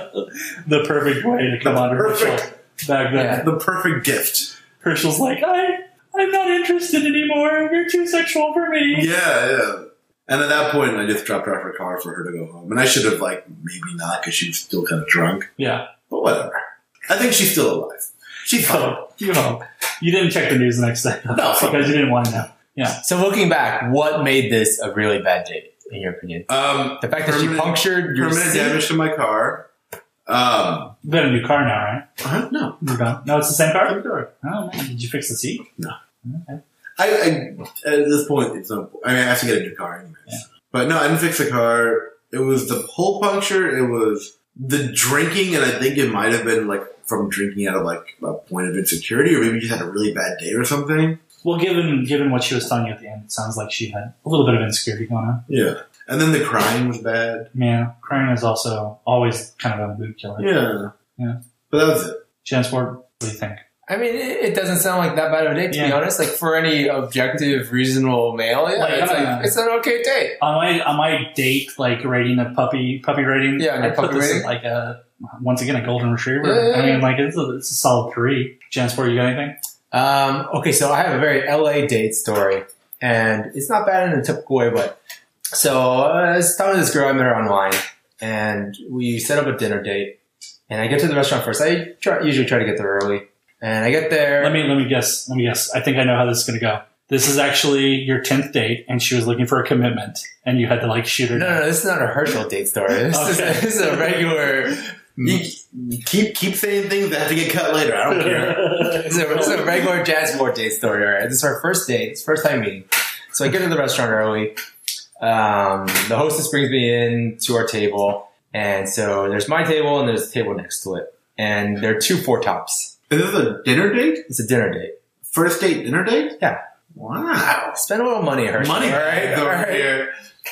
The perfect way to come The on to Herschel perfect- back then. Yeah. The perfect gift. Herschel's like, I, I'm not interested anymore. You're too sexual for me. Yeah, yeah. And at that point, I just dropped her off her car for her to go home. And I should have, like, maybe not because she was still kind of drunk. Yeah. But whatever. I think she's still alive. She's fine. So, you know, you didn't check the news the next day. No. Because you didn't want to know. Yeah. So looking back, what made this a really bad date, in your opinion? Um, The fact that she permanent- punctured your permanent seat? damage to my car. Um, You got a new car now, right? uh, no. You don't? No, it's the same car? Oh, man. Did you fix the seat? No. Okay. I, I, at this point, it's no, I mean, I have to get a new car anyways. Yeah. But no, I didn't fix the car. It was the hole puncture. It was the drinking, and I think it might have been like from drinking out of like a point of insecurity, or maybe you just had a really bad day or something. Well, given given what she was telling you at the end, it sounds like she had a little bit of insecurity going on. Yeah. And then the crying was bad. Yeah. Crying is also always kind of a mood killer. Yeah. Yeah. But that was it. Jansport, what do you think? I mean, it, it doesn't sound like that bad of a date, to be Yeah. honest. Like, for any objective, reasonable male, yeah, Like, it's, uh, like, it's an okay date. On my on my date, like rating the puppy puppy rating, Yeah, on your I put puppy this rating? at, like a once again a golden retriever. Yeah, yeah, I mean, yeah. like it's a, it's a solid three. Jansport, you got anything? Um, okay, so I have a very L A date story, and it's not bad in a typical way, but so uh, I was talking to this girl I met her online, and we set up a dinner date, and I get to the restaurant first. I try, usually try to get there early, and I get there. Let me let me guess. Let me guess. I think I know how this is going to go. This is actually your tenth date, and she was looking for a commitment, and you had to like shoot her. No, down. no, this is not a Herschel date story. This, Okay. is, this is a regular. You, you keep keep saying things that have to get cut later. I don't care. This is a, this is a regular Jansport date story. All right, this is our first date. It's first time meeting. So I get to the restaurant early. Um, the hostess brings me in to our table, and so there's my table and there's a table next to it, and there are two four tops. Is this a dinner date? It's a dinner date. First date dinner date? Yeah. Wow. Spend a little money, Herschel. Money all right, over all right. here.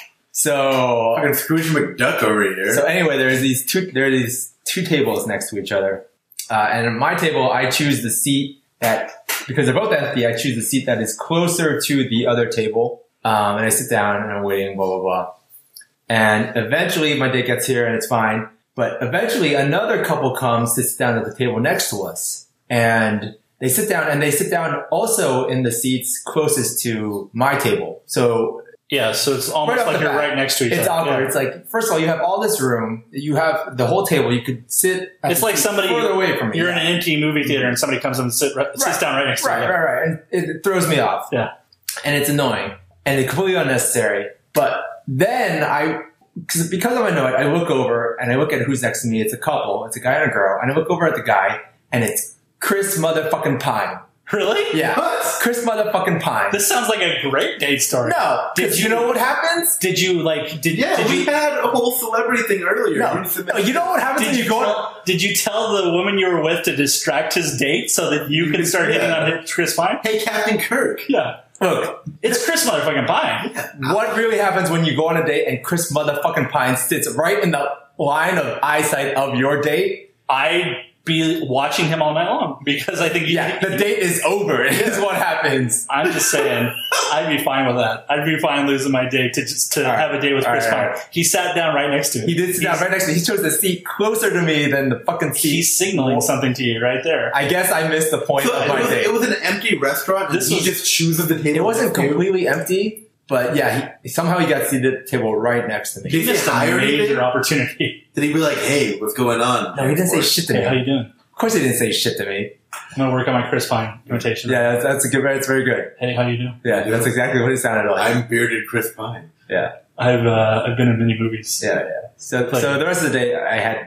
So, Fucking Scrooge McDuck over here. so anyway, there's these two. There are these two tables next to each other, uh, and at my table, I choose the seat that because they're both empty. I choose the seat that is closer to the other table, um, and I sit down and I'm waiting. Blah blah blah. And eventually, my date gets here and it's fine. But eventually, another couple comes to sit down at the table next to us, and they sit down and they sit down also in the seats closest to my table. So Yeah, so it's almost Right off like the you're bat, right next to each it's other. awkward. Yeah. It's like, first of all, you have all this room. You have the whole table. You could sit. At It's the like seat somebody further away from me. You're in an empty movie theater and somebody comes up and sit, right, sits Right. down right next right, to you. right, right, and it, it throws me off. Yeah. And it's annoying and it's completely unnecessary. But then I, cause because I'm annoyed, I look over and I look at who's next to me. It's a couple. It's a guy and a girl. And I look over at the guy and it's Chris motherfucking Pine. Really? Yeah. What? Chris motherfucking Pine. This sounds like a great date story. No. Did Did you- you know what happens? Did you like? Did Yeah, Did we you? had a whole celebrity thing earlier. No. You didn't submit- No, you know what happens Did when you, you go on? tell, did you tell the woman you were with to distract his date so that you can start hitting Yeah. on Chris Pine? Hey, Captain Kirk. Yeah. Look, It's Chris motherfucking Pine. what really happens when you go on a date and Chris motherfucking Pine sits right in the line of eyesight of your date? I'd be watching him all night long because I think you, Yeah, the date is over. Is what happens. I'm just saying, I'd be fine with that. I'd be fine losing my date to just to All right. have a date with All Chris right, Pine. all right. He sat down right next to me. He did sit down He's- right next to me. He chose the seat closer to me than the fucking seat. He's signaling something to you right there. I guess I missed the point So of it, my was, date. it was an empty restaurant, and This he was- just chooses the table. It wasn't next to you. completely empty, but yeah, he, somehow he got seated at the table right next to me. Did He missed a hire major anything? opportunity. Did he be like, "Hey, what's going on?" No, he didn't say shit to Hey, me. how you doing? Of course, he didn't say shit to me. I'm gonna work on my Chris Pine imitation. Yeah, that's, that's a good. That's very good. Hey, how you doing? Yeah, that's exactly what it sounded like. I'm bearded Chris Pine. Yeah, I've uh, I've been in many movies. yeah, yeah. So, so the rest of the day, I had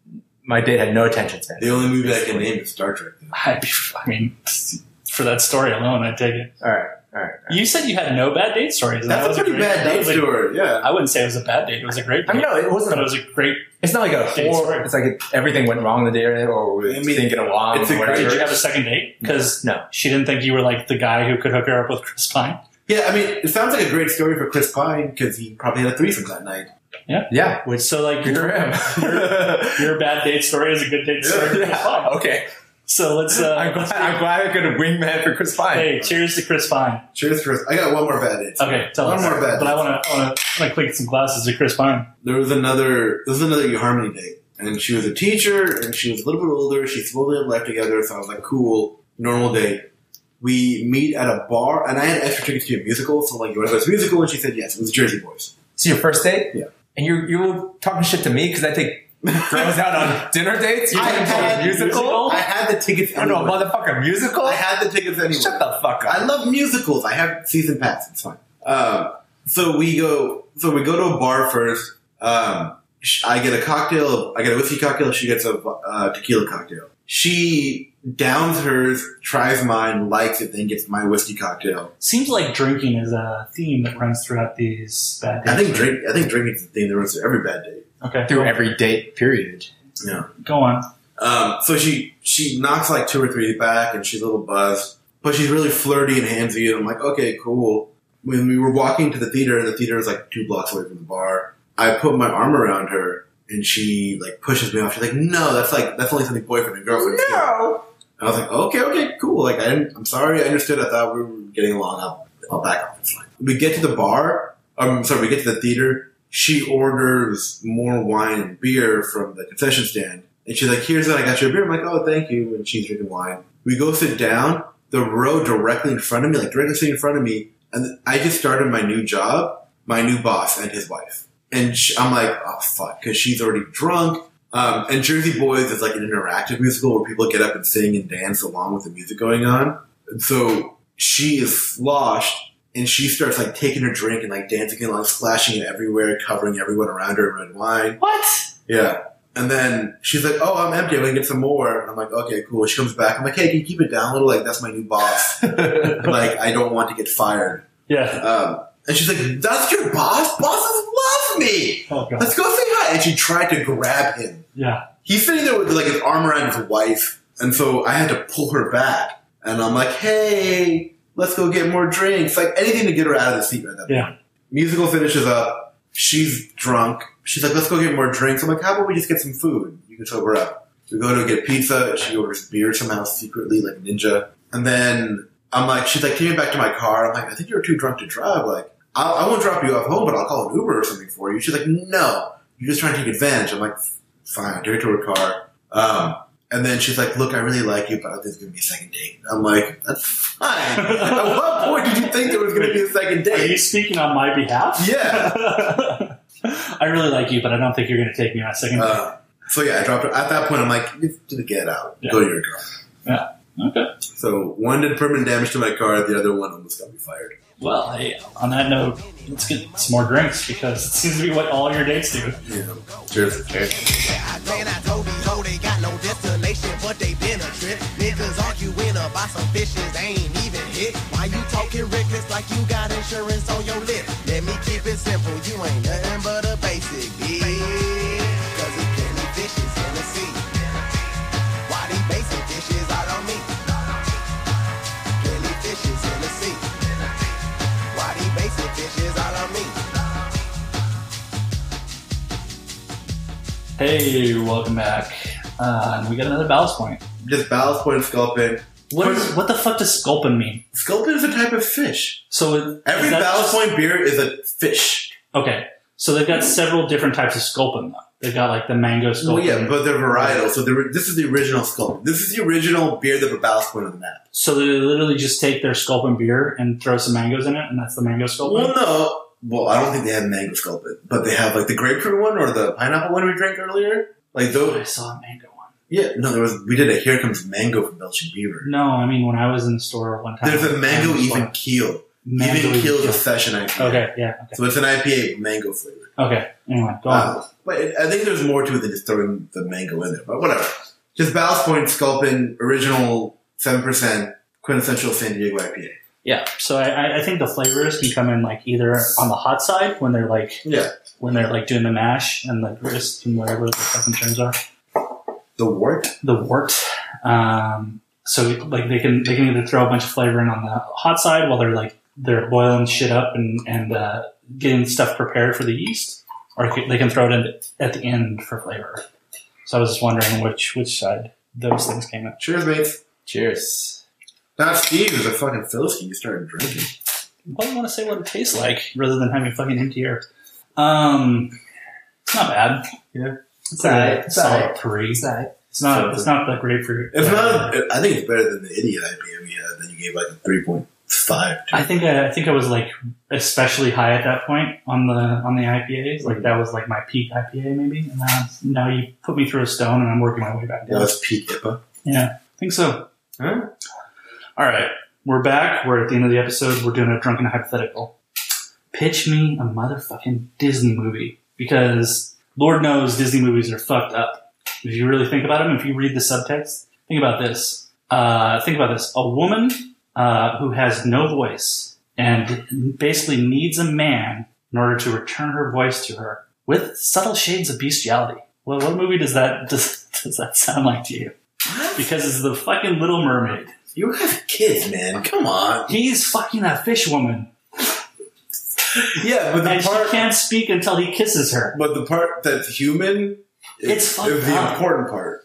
my date had no attention span. The only movie I can name is Star Trek. though. I'd be, I mean, for that story alone, I'd take it. All right, all right. All right. You said you had no bad date stories. and that That's was a pretty great- bad that date was a- story. Yeah. I wouldn't say it was a bad date. It was a great I date. mean, no, it wasn't. but it A, was a great. it's not like a Date whole. story. It's like it, everything went wrong the day, or we I were mean, thinking along. it's a or whatever. Did you have a second date? Because No. she didn't think you were like the guy who could hook her up with Chris Pine. Yeah, I mean, it sounds like a great story for Chris Pine because he probably had a threesome that night. Yeah, which So like good for your, him. your bad date story is a good date story for Chris Yeah, Pine. okay. So let's. Uh, I'm glad, I'm glad I could have wingman for Chris Pine. hey, cheers to Chris Pine. Cheers, Chris. I got one more bad date. Okay, tell One us. more bad But I date. want to. I want to clink some glasses to Chris Pine. There was another. There was another eHarmony date, and she was a teacher, and she was a little bit older. She supposedly had left together, so I was like, "Cool, normal date." We meet at a bar, and I had extra tickets to a musical, so I'm like, "You want to go to this musical?" And she said, "Yes." It was Jersey Boys. So your first date? Yeah. And you're you were talking shit to me because I take girls out on dinner dates. You I took them to had a musical? musical? I had the tickets. I don't know, anyway. a motherfucking musical. I had the tickets anyway. Shut the fuck up. I love musicals. I have season pass. It's fine. Um, so we go. So we go to a bar first. Um, sh- I get a cocktail. I get a whiskey cocktail. She gets a uh, tequila cocktail. She downs hers, tries mine, likes it, then gets my whiskey cocktail. Seems like drinking is a theme that runs throughout these bad dates. I think drink. I think drinking's the thing that runs through every bad date. Okay, Through go, every date, period. Yeah. go on. Um, so she she knocks like two or three back, and she's a little buzzed, but she's really flirty and handsy. And I'm like, okay, cool. When we were walking to the theater, and the theater was like two blocks away from the bar, I put my arm around her, and she like pushes me off. She's like, no, that's like that's only something boyfriend and girlfriend do. No. I was like, okay, okay, cool. Like, I didn't, I'm sorry, I understood. I thought we were getting along. I'll, I'll back off. It's fine. We get to the bar. Um, sorry, we get to the theater. She orders more wine and beer from the concession stand. And she's like, here's that. I got you a beer. I'm like, oh, thank you. And she's drinking wine. We go sit down. The row directly in front of me, like directly sitting in front of me. And I just started my new job, my new boss and his wife. And she, I'm like, oh, fuck, because she's already drunk. Um, and Jersey Boys is like an interactive musical where people get up and sing and dance along with the music going on. And so she is sloshed, and she starts like taking her drink and like dancing along, splashing it everywhere, covering everyone around her in red wine. What? Yeah. And then she's like, oh, I'm empty. I'm going to get some more. And I'm like, okay, cool. She comes back. I'm like, hey, can you keep it down a little? Like, that's my new boss. Like, I don't want to get fired. Yeah. Um, and she's like, that's your boss? Bosses love me. Oh god. Let's go say hi. And she tried to grab him. Yeah. He's sitting there with like his arm around his wife. And so I had to pull her back. And I'm like, hey, let's go get more drinks. Like anything to get her out of the seat right now. Yeah. Musical finishes up. She's drunk. She's like, let's go get more drinks. I'm like, how about we just get some food? You can sober up. We go to get pizza. She orders beer somehow secretly, like a ninja. And then I'm like, she's like, take me back to my car. I'm like, I think you're too drunk to drive. Like, I'll, I won't drop you off home, but I'll call an Uber or something for you. She's like, no, you're just trying to take advantage. I'm like, fine. I take her to her car. Um, and then she's like, look, I really like you, but I think there's going to be a second date. I'm like, that's fine. At what point did you think there was going to be a second Are you date? speaking on my behalf? Yeah. I really like you, but I don't think you're going to take me on a second date. Uh, so yeah, I dropped her. At that point, I'm like, just get out. Yeah. Go to your car. Yeah. Okay. So one did permanent damage to my car, the other one almost got me fired. Well, hey, on that note, let's get some more drinks because it seems to be what all your dates do. Yeah. Cheers. Man, I told these hoes they got no destination, but they been a trip. Niggas arguing about some fishes they ain't even hit. Why you talking reckless like you got insurance on your lip? Let me keep it simple, you ain't nothing but a basic bitch. Cause it's plenty fishes in the sea. Why these basic fishes all on me? Plenty fishes in the sea. Why these basic fishes all on me? Hey, welcome back. Uh, and we got another ballast point. Just ballast point sculpin. What is what the fuck does sculpin mean? Sculpin is a type of fish. So it, Every is that ballast just- point beer is a fish. Okay, so they've got several different types of sculpin though. They've got like the mango sculpin. Well, yeah, but they're varietal. So the, this is the original sculpin. This is the original beer that put ballast point on the map. So they literally just take their sculpin beer and throw some mangoes in it, and that's the mango sculpin. Well, no. Well, I don't think they have mango sculpin, but they have like the grapefruit one or the pineapple one we drank earlier. Like I those. saw a mango one. Yeah, no, there was. We did a Here Comes Mango from Belching Beaver. No, I mean when I was in the store one time. There's a mango I was even like, keel. Mango even even keel is keel. a session I P A. Okay, yeah, okay, So it's an I P A with mango flavor. okay. Anyway, go on. Uh, but it, I think there's more to it than just throwing the mango in there. But whatever. Just Ballast Point Sculpin, original seven percent quintessential San Diego I P A. Yeah, so I, I think the flavors can come in like either on the hot side when they're like Yeah. when they're like doing the mash and the grist and whatever the fucking terms are. The wort? The wort. Um, so like they can they can either throw a bunch of flavor in on the hot side while they're like they're boiling shit up and and uh, getting stuff prepared for the yeast, or they can throw it in at the end for flavor. So I was just wondering which which side those things came in. Cheers, mates. Cheers. Now Steve is a fucking Philistine. You started drinking. Why do you want to say what it tastes like rather than having fucking empty air? Um, it's not bad. Yeah. It's alright. a It's solid alright. three. It's alright. It's not. It's not the grapefruit. It's not. I think it's better than the idiot I P A we had that you gave like a three point five. I think I, I think I was like especially high at that point on the on the I P As. Like that was like my peak I P A maybe. And now, now you put me through a stone and I'm working my way back That down. was peak I P A. Yeah, I think so. Huh? All right, we're back. We're at the end of the episode. We're doing a drunken hypothetical. Pitch me a motherfucking Disney movie because Lord knows Disney movies are fucked up. If you really think about them, if you read the subtext, think about this. Uh, think about this. A woman uh, who has no voice and basically needs a man in order to return her voice to her with subtle shades of bestiality. Well, what movie does that does, does that sound like to you? Because it's the fucking Little Mermaid. You have kids, man. Come on. He's fucking that fish woman. Yeah, but the And part. she can't speak until he kisses her. But the part that's human is, It's fucked is the up. important part.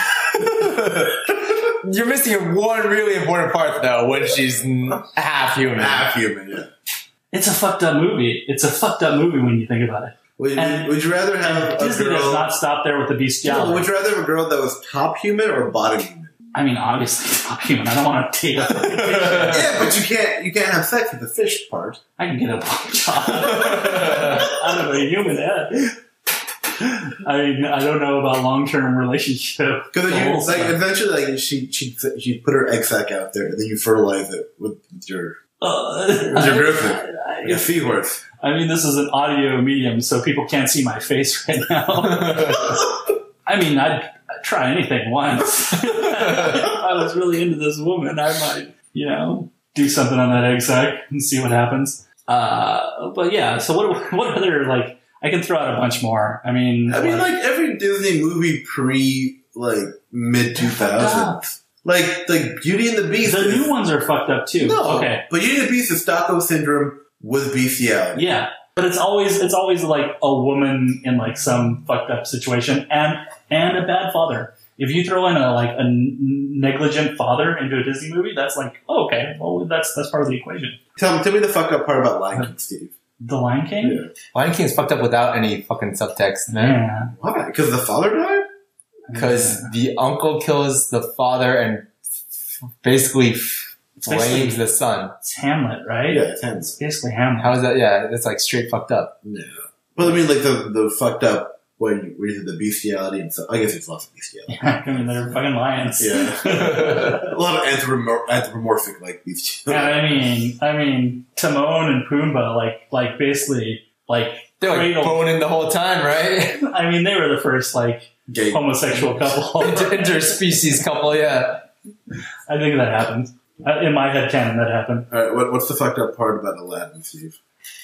You're missing one really important part though, when she's n- half human. Half human, yeah. It's a fucked up movie. It's a fucked up movie when you think about it. Would, And- would you rather have And a Disney girl? does not stop there with the No, bestiality. would you rather have a girl that was top human or bottom human? I mean, obviously, it's not human. I don't want to date a fucking fish. Yeah, but you can't. You can't have sex with the fish part. I can get a blowjob out of a human head. I mean, I don't know about long-term relationship. Because you goals, like but- eventually, like she she she put her egg sac out there, and then you fertilize it with your Uh, with your girlfriend, I, like a seahorse. I mean, this is an audio medium, so people can't see my face right now. I mean, I'd, I'd try anything once. If I was really into this woman, I might, you know, do something on that egg sac and see what happens. Uh, but yeah, so what? What other like? I can throw out a bunch more. I mean, I mean, like every Disney movie pre like mid two thousands, like like Beauty and the Beast. the is- new ones are fucked up too. No, Okay, but Beauty and the Beast is Stockholm syndrome with bestiality. yeah, but it's always it's always like a woman in like some fucked up situation and and a bad father. If you throw in a like a n- negligent father into a Disney movie, that's like, oh, okay, well that's that's part of the equation. Tell me, tell me the fuck up part about Lion King, Steve. The Lion King, Yeah. Lion King's fucked up without any fucking subtext, man. yeah. Why? Because the father died. Because the uncle kills the father and f- basically f- It's basically- blames the son. It's Hamlet, right? Yeah, it's hence. It's basically Hamlet. How is that? Yeah, that's like straight fucked up. Yeah. Well, I mean, like the the fucked up what what is it, the bestiality and stuff. I guess it's lots of bestiality. I mean, they're fucking lions. Yeah. A lot of anthropomor- anthropomorphic like bestiality. Yeah, I mean, I mean, Timon and Pumbaa, like, like basically, like, They're like cradled- boning the whole time, right? I mean, they were the first like Gay. homosexual couple. Inter- interspecies couple, yeah. I think that happened. Uh, In my head canon, that happened. All right, what, what's the fucked up part about Aladdin, Steve?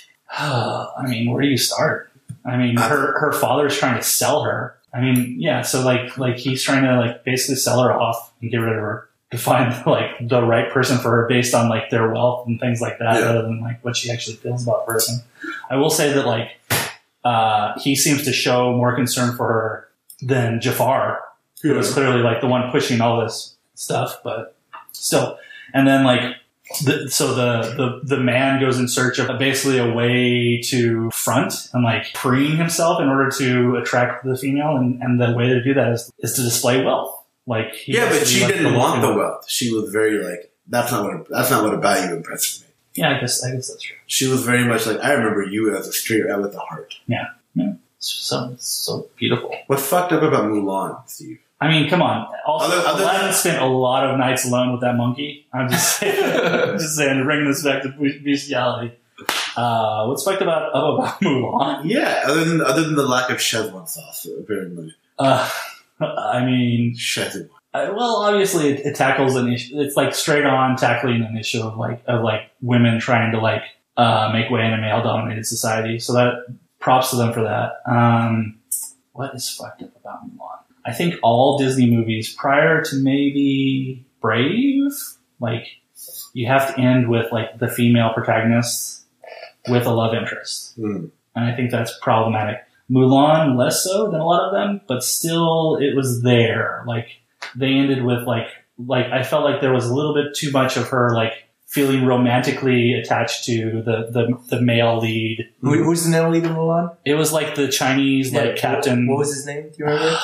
I mean, where do you start? I mean, her her father's trying to sell her. I mean, yeah. So like like he's trying to like basically sell her off and get rid of her to find like the right person for her based on like their wealth and things like that, Yeah. rather than like what she actually feels about the person. I will say that like uh, he seems to show more concern for her than Jafar, who was clearly like the one pushing all this stuff, but still. And then like. The, so the, the, the man goes in search of basically a way to front and like preen himself in order to attract the female, and, and the way to do that is, is to display wealth. Like he Yeah, has but to be, she like, didn't want the look- wealth. She was very like, that's not what that's not what about you impressed me. Yeah, I guess I guess that's true. She was very much like, I remember you as a straight out with the heart. Yeah, yeah. It's so it's so beautiful. What's fucked up about Mulan, Steve? I mean, come on. Also, Other- other Aladdin than- spent a lot of nights alone with that monkey. I'm just saying, I'm just saying, bringing this back to bestiality. Uh, what's fucked about up about Mulan? Yeah, other than other than the lack of Szechuan sauce, apparently. Uh, I mean, Szechuan. Uh, well, obviously, it, it tackles an issue. It's like straight on tackling an issue of like of like women trying to like uh, make way in a male dominated society. So that props to them for that. Um, what is fucked up about Mulan? I think all Disney movies prior to maybe Brave, like you have to end with like the female protagonist with a love interest, Mm. and I think that's problematic. Mulan less so than a lot of them, but still it was there. Like they ended with like like I felt like there was a little bit too much of her like feeling romantically attached to the the, the male lead. Who, who's the male lead in Mulan? It was like the Chinese like Yeah, captain. What, what was his name? Do you remember?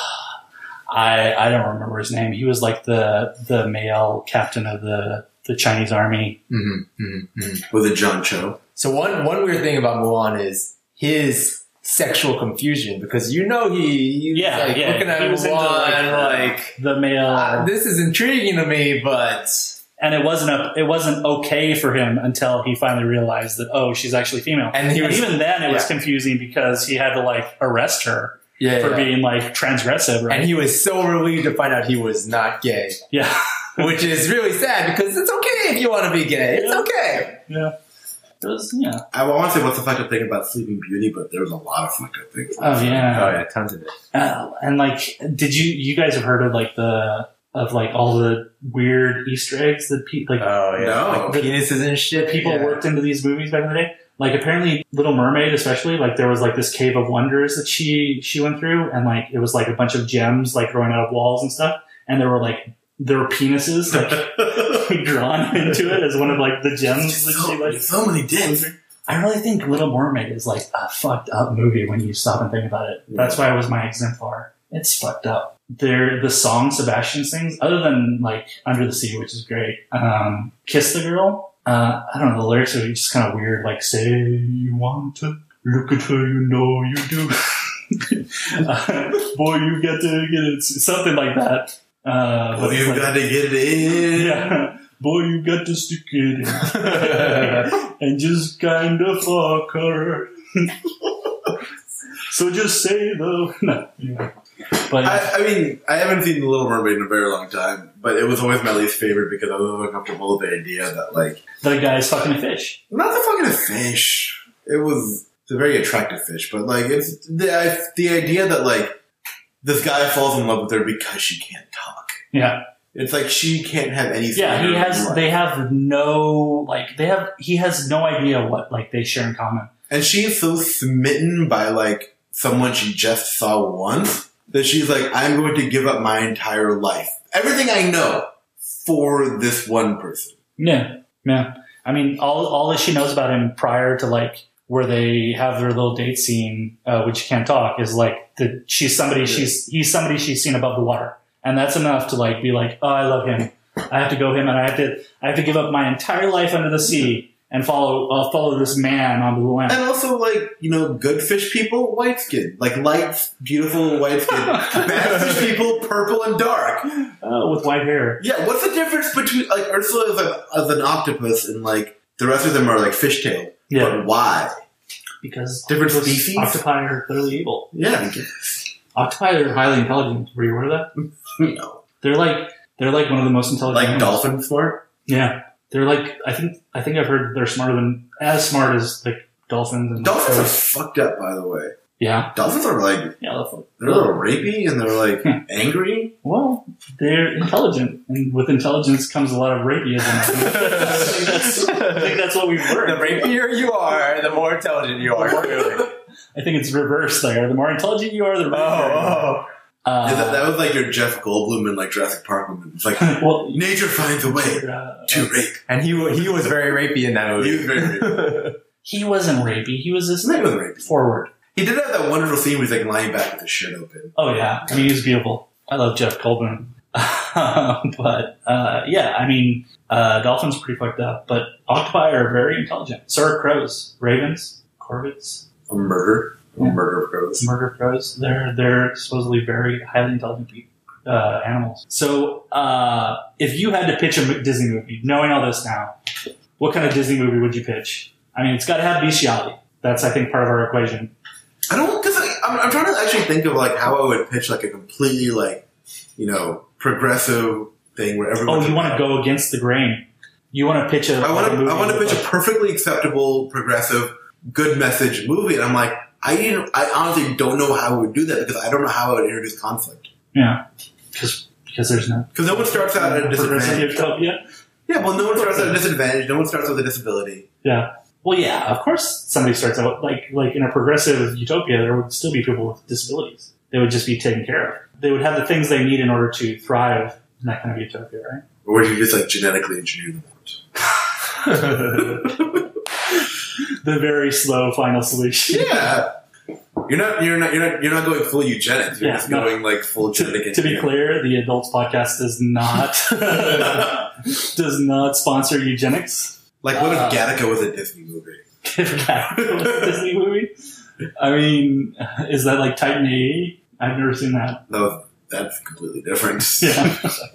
I I don't remember his name. He was like the the male captain of the the Chinese army. Mm-hmm, mm-hmm, mm-hmm. With a John Cho. So one one weird thing about Mulan is his sexual confusion, because you know he, he was Yeah, like yeah. looking at He was into, Mulan like, like, The male. "Ah, this is intriguing to me, but and it wasn't a, it wasn't okay for him until he finally realized that, oh, she's actually female. And he was- even then it was yeah. confusing because he had to like arrest her yeah, for yeah. being like transgressive, right? And he was so relieved to find out he was not gay, yeah. which is really sad because it's okay if you want to be gay. It's Yeah. okay. Yeah. It was, yeah. I want to say what's the fucked up thing about Sleeping Beauty, but there was a lot of fucked up things. Oh, yeah. yeah, tons of it. Uh, and like, did you, you guys have heard of like the, of like all the weird Easter eggs that people, like, Oh yeah, No. like penises and shit. people yeah. worked into these movies back in the day? Like apparently Little Mermaid especially, like there was like this cave of wonders that she, she went through, and like it was like a bunch of gems like growing out of walls and stuff, and there were like, there were penises like drawn into it as one of like the gems that she so, like. so many dicks. I really think Little Mermaid is like a fucked up movie when you stop and think about it. That's why it was my exemplar. It's fucked up. There, the song Sebastian sings, other than like Under the Sea, which is great. Um, Kiss the Girl. Uh, I don't know. The lyrics are just kind of weird. Like, say you want to look at her, you know you do. uh, boy, you got to get it. Something like that. Uh, but Well, it's you like- got to get it in. yeah. Boy, you got to stick it in and just kind of fuck her. So just say the no. Yeah. But I, I mean, I haven't seen The Little Mermaid in a very long time, but it was always my least favorite because I was uncomfortable with the idea that, like, the guy's fucking a fish. not the fucking a fish. It was it's a very attractive fish, but like, it's the I, the idea that like this guy falls in love with her because she can't talk. Yeah, It's like she can't have any. yeah. He standard in has. life. They have no like. They have. He has no idea what like they share in common. And she's so smitten by like someone she just saw once that she's like, I'm going to give up my entire life, everything I know, for this one person. Yeah, yeah. I mean, all all that she knows about him prior to like where they have their little date scene, uh, which can't talk, is like that she's somebody she's he's somebody she's seen above the water, and that's enough to like be like, oh, I love him. I have to go him, and I have to I have to give up my entire life under the sea and follow uh, follow this man onto the land. And also, like, you know, good fish people, white skin. Like, light, beautiful white skin. Bad fish people, purple and dark. Uh, with white hair. Yeah, what's the difference between, like, Ursula is, like, as an octopus and, like, the rest of them are, like, fishtail. Yeah. But why? Because Different octopus- species? Octopi are clearly evil. Yeah, I guess. Octopi are highly intelligent. Were you aware of that? No. They're like they're like one of the most intelligent. Like animals. dolphin smart? Yeah, they're like I think I think I've heard they're smarter than as smart as like dolphins. And Dolphins are birds. fucked up, by the way. Yeah, Dolphins are, like, yeah. They're, they're a little rapey and they're, like, angry. well, they're intelligent, and with intelligence comes a lot of rapiism. I think that's, I think that's what we've The learned. rapier you are, the more intelligent you are. Clearly. I think it's reversed there. The more intelligent you are, the rapier. Oh, Uh, Yeah, that, that was, like, your Jeff Goldblum in, like, Jurassic Park moment. It's like, well, nature finds a way uh, to rape. and he wa- he was very rapey in that movie. He was very rapey. he wasn't rapey. He was just He was rapey. forward. He did have that wonderful scene where he's, like, lying back with his shirt open. Oh yeah, I mean he's beautiful. I love Jeff Goldblum, but uh, yeah, I mean uh, dolphins are pretty fucked up, but octopi are very intelligent. So are crows, ravens, corvids, A murder. A Yeah. murder of crows. murder crows. They're they're supposedly very highly intelligent people, uh, animals. So uh, if you had to pitch a mo- Disney movie, knowing all this now, what kind of Disney movie would you pitch? I mean, it's got to have bestiality. That's I think part of our equation. I don't, because I'm, I'm trying to actually think of, like, how I would pitch, like, a completely, like, you know, progressive thing where everyone. Oh, you want to go against the grain. You want to pitch a. I want a to. movie I want to with, pitch a like- perfectly acceptable, progressive, good message movie, and I'm like, I didn't. I honestly don't know how I would do that because I don't know how I would introduce conflict. Yeah, because because there's no Because no one starts out at a disadvantage. utopia. Yeah, well, no one starts at a disadvantage. No one starts with a disability. Yeah. Well, yeah. Of course, somebody starts out like like in a progressive utopia. There would still be people with disabilities. They would just be taken care of. They would have the things they need in order to thrive in that kind of utopia, right? Or would you just, like, genetically engineer them out? The very slow final solution. Yeah. You're not. You're not. You're not. You're not going full eugenics. You're Yeah, just no. going like full genetic To, to be engineering. clear, the Adults Podcast does not does not sponsor eugenics. Like, what Uh, if Gattaca was a Disney movie? If that was a Disney movie, I mean, is that like Titan A E? I've never seen that. No, that's completely different. Yeah.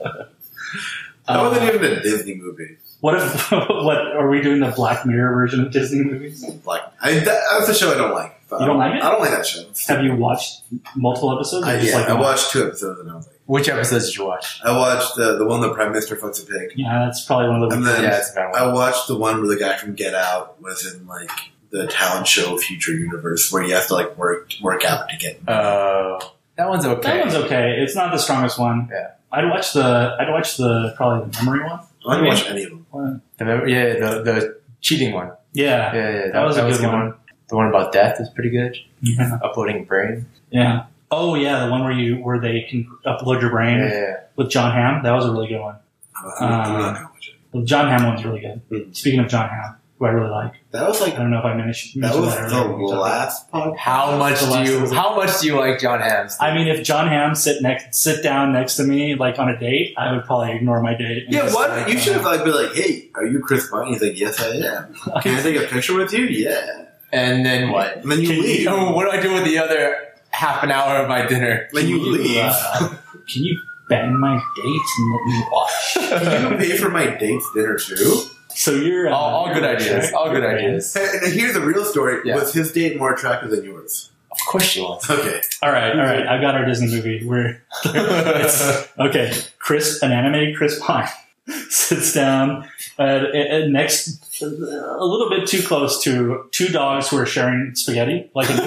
That wasn't Uh, even a Disney movie. What if? What are we doing? The Black Mirror version of Disney movies? Like, I, that, that's a show I don't like. But You don't like it? I don't like that show. Have you watched multiple episodes? or I, just yeah, like I one? watched two episodes and I was like, Which episodes did you watch? I watched the the one the Prime Minister fucks a pig, Yeah, that's probably one of the. and then Yeah, it's a bad one. I watched the one where the guy from Get Out was in like the talent show Future Universe, where you have to like work work out to get. Uh, that one's okay. That one's okay. It's not the strongest one. Yeah. I'd watch the. I'd watch the probably the memory one. I didn't watch any of them. One. The mem- yeah, the the cheating one. Yeah. Yeah, yeah, That was a good one. The one about death is pretty good. Yeah. Uploading brain. Yeah. Oh yeah, the one where you where they can upload your brain Yeah, yeah. with John Hamm. That was a really good one. I'm, I'm not gonna watch it. The John Hamm one's really good. Mhm. Speaking of John Hamm, who I really like. That was like I don't know if I mentioned that mentioned was that the earlier. last podcast. How much The do last you episode. How much do you like John Hamm? I mean, if John Hamm sit next, sit down next to me, like on a date, I would probably ignore my date. and Yeah, just, what? like, You uh, should have like been like, "Hey, are you Chris Pine?" He's like, "Yes, I am." Can I take a picture with you? Yeah. And then what? And then you Can you- leave. Oh, what do I do with the other half an hour of my dinner? Then you Can leave. uh, can you bang my date and let me watch? Can you pay for my date's dinner too? So you're uh, all, all good you're ideas. right. All good You're right. ideas. Hey, and here's the real story: Yeah. was his date more attractive than yours? Of course she was. Okay. All right, all right. I got our Disney movie. We're it's, okay. Chris, an animated Chris Pine, sits down uh, uh, next, a little bit too close to two dogs who are sharing spaghetti, like an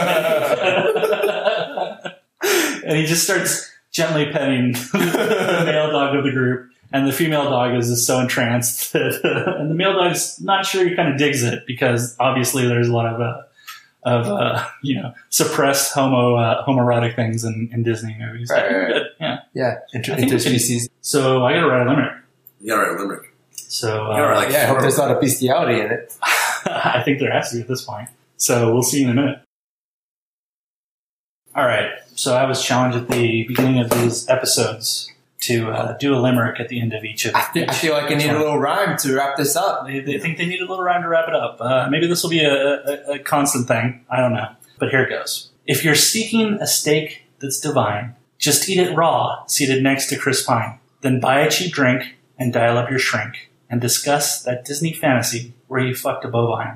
and he just starts gently petting the male dog of the group. And the female dog is just so entranced that, and the male dog's not sure he kind of digs it because obviously there's a lot of, uh, of, uh, you know, suppressed homo, uh, homoerotic things in, in Disney movies. Right, I think we're right. good. Yeah. Yeah, inter- I think we can- interspecies. So I got to write a limerick. You gotta remember. So, uh, You're like- Yeah, I hope there's not a bestiality in it. I think there has to be at this point. So we'll see in a minute. All right. So I was challenged at the beginning of these episodes to uh, do a limerick at the end of each of. I feel, I each- feel like I each need a one. little rhyme to wrap this up. They, they think they need a little rhyme to wrap it up. Uh, maybe this will be a, a, a constant thing. I don't know. But here it goes. If you're seeking a steak that's divine, just eat it raw, seated next to Chris Pine. Then buy a cheap drink and dial up your shrink and discuss that Disney fantasy where you fucked a bovine.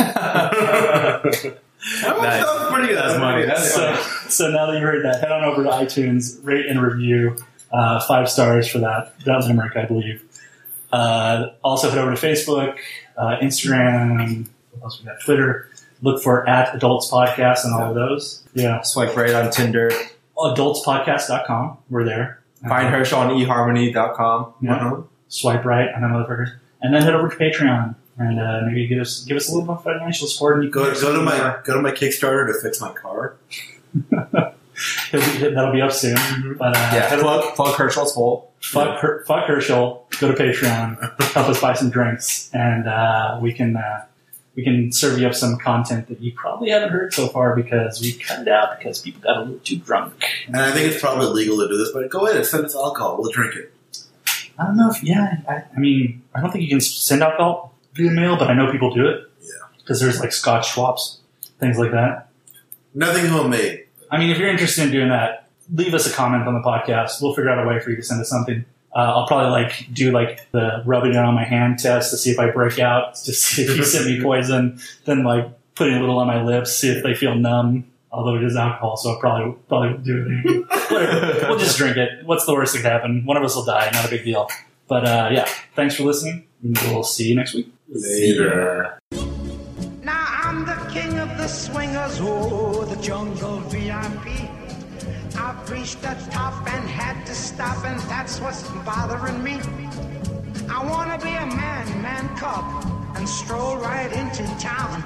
That was, Nice. that was pretty good. That's funny. That's So, funny. so now that you heard that, head on over to iTunes, rate and review. Uh, five stars for that, that limerick, I believe. Uh, also head over to Facebook, uh, Instagram, what else we got? Twitter. Look for at Adults Podcast and all of those. Yeah. Swipe right on Tinder. adults podcast dot com. We're there. Find Herschel on e harmony dot com. Yeah. Swipe right on that motherfucker. And then head over to Patreon and uh, maybe give us give us a little more financial support. And you can Go, get go to some my more. go to my Kickstarter to fix my car. He'll be- that'll be up soon. But uh, Yeah, head plug, plug Herschel's hole. Fuck, Her- fuck Herschel. Go to Patreon. Help us buy some drinks, and uh, we can uh, we can serve you up some content that you probably haven't heard so far because we cut it out because people got a little too drunk. And I think it's probably illegal to do this, but go ahead and send us alcohol. We'll drink it. I don't know if yeah. I, I mean, I don't think you can send alcohol via mail, but I know people do it. Yeah. Because there's like Scotch swaps, things like that. Nothing homemade. I mean, if you're interested in doing that, leave us a comment on the podcast. We'll figure out a way for you to send us something. Uh, I'll probably like do like the rubbing it on my hand test to see if I break out, to see if you send me poison. Then like putting a little on my lips, see if they feel numb. Although it is alcohol, so I'll probably probably won't do it. Whatever. We'll just drink it. What's the worst that could happen? One of us will die. Not a big deal. But uh, yeah, thanks for listening. And we'll see you next week. Later. Now I'm the king of the swingers, oh, the jungle V I P. I've reached the top and had to stop, and that's what's bothering me. I wanna be a man, man cub, and stroll right into town,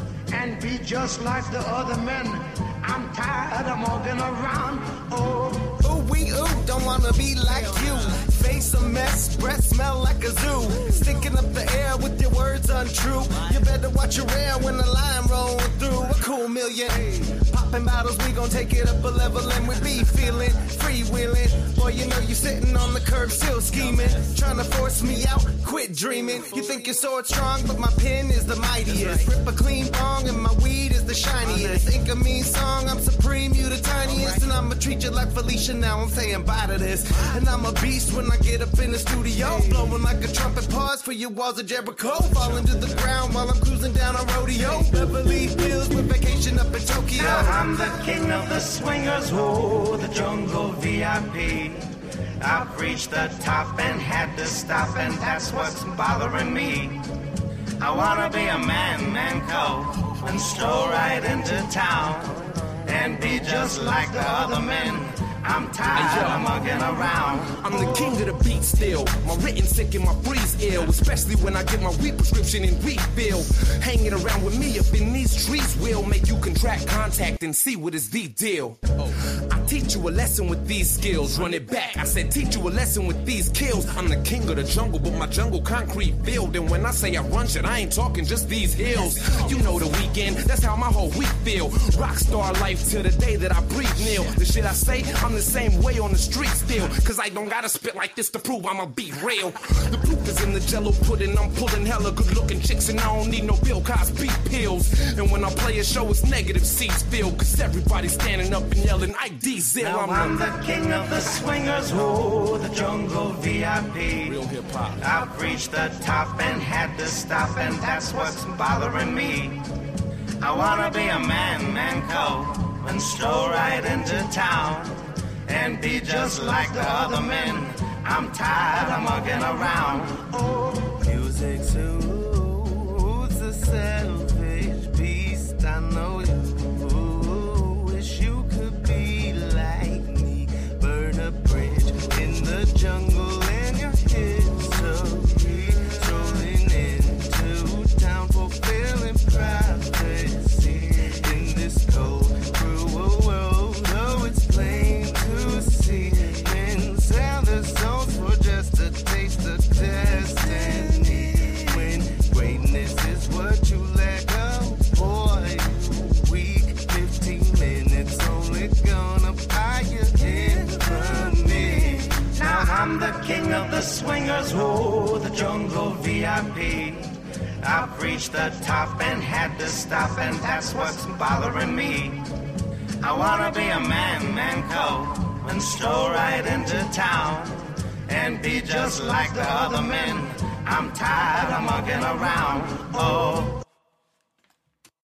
and be just like the other men. I'm tired of walking around, oh. Ooh, we ooh, don't wanna be like you. Face a mess, breath smell like a zoo. Sticking up the air with your words untrue. You better watch your air when the line rolls through. A cool million. Popping bottles, we gon' take it up a level and we be feeling freewheeling. Boy, you know you sitting on the curb still scheming. Trying to force me out, quit dreaming. You think your sword's strong, but my pen is the mightiest. Rip a clean bong and my weed is the shiniest. Think a mean song, I'm supreme, you the tiniest. And I'ma treat you like Felicia now, I'm saying bye to this. And I'm a beast when I get up in the studio. Blowing like a trumpet, pause for your walls of Jericho. Falling to the ground while I'm cruising down on rodeo. Beverly Hills with vacation up in Tokyo. Now I'm the king of the swingers, oh, the jungle V I P. I've reached the top and had to stop, and that's what's bothering me. I wanna be a man, man cub, and stroll right into town, and be just like the other men. I'm tired of mugging around. I'm the king of the beat still. My written sick and my breeze ill. Especially when I get my weed prescription and refill. Hanging around with me up in these streets will make you contract contact and see what is the deal. I teach you a lesson with these skills. Run it back. I said teach you a lesson with these kills. I'm the king of the jungle, but my jungle concrete filled. And when I say I run shit, I ain't talking just these hills. You know the weekend. That's how my whole week feel. Rockstar life till the day that I breathe nil. The shit I say, I'm the same way on the street still. Cause I don't gotta spit like this to prove I'ma be real. The proof is in the jello pudding. I'm pulling hella good looking chicks and I don't need no Bill Cosby pills. And when I play a show, it's negative seats filled. Cause everybody's standing up and yelling, I D-Zil. Now I'm the king of the swingers, oh, the jungle V I P. Real hip hop. I've reached the top and had to stop, and that's what's bothering me. I wanna be a man, man cub, and stroll right into town, and be just like the other men. I'm tired of mugging around. Oh, music soothes the selfish beast. I know you wish you could be like me. Burn a bridge in the jungle and your history. Strolling into town, fulfilling prophecy in this cold, cruel world. Though it's plain to see, men sell their souls for just a taste of destiny. When I'm the king of the swingers, oh, the jungle V I P. I've reached the top and had to stop, and that's what's bothering me. I wanna be a man, man coat, and stroll right into town, and be just like the other men. I'm tired of mucking around, oh.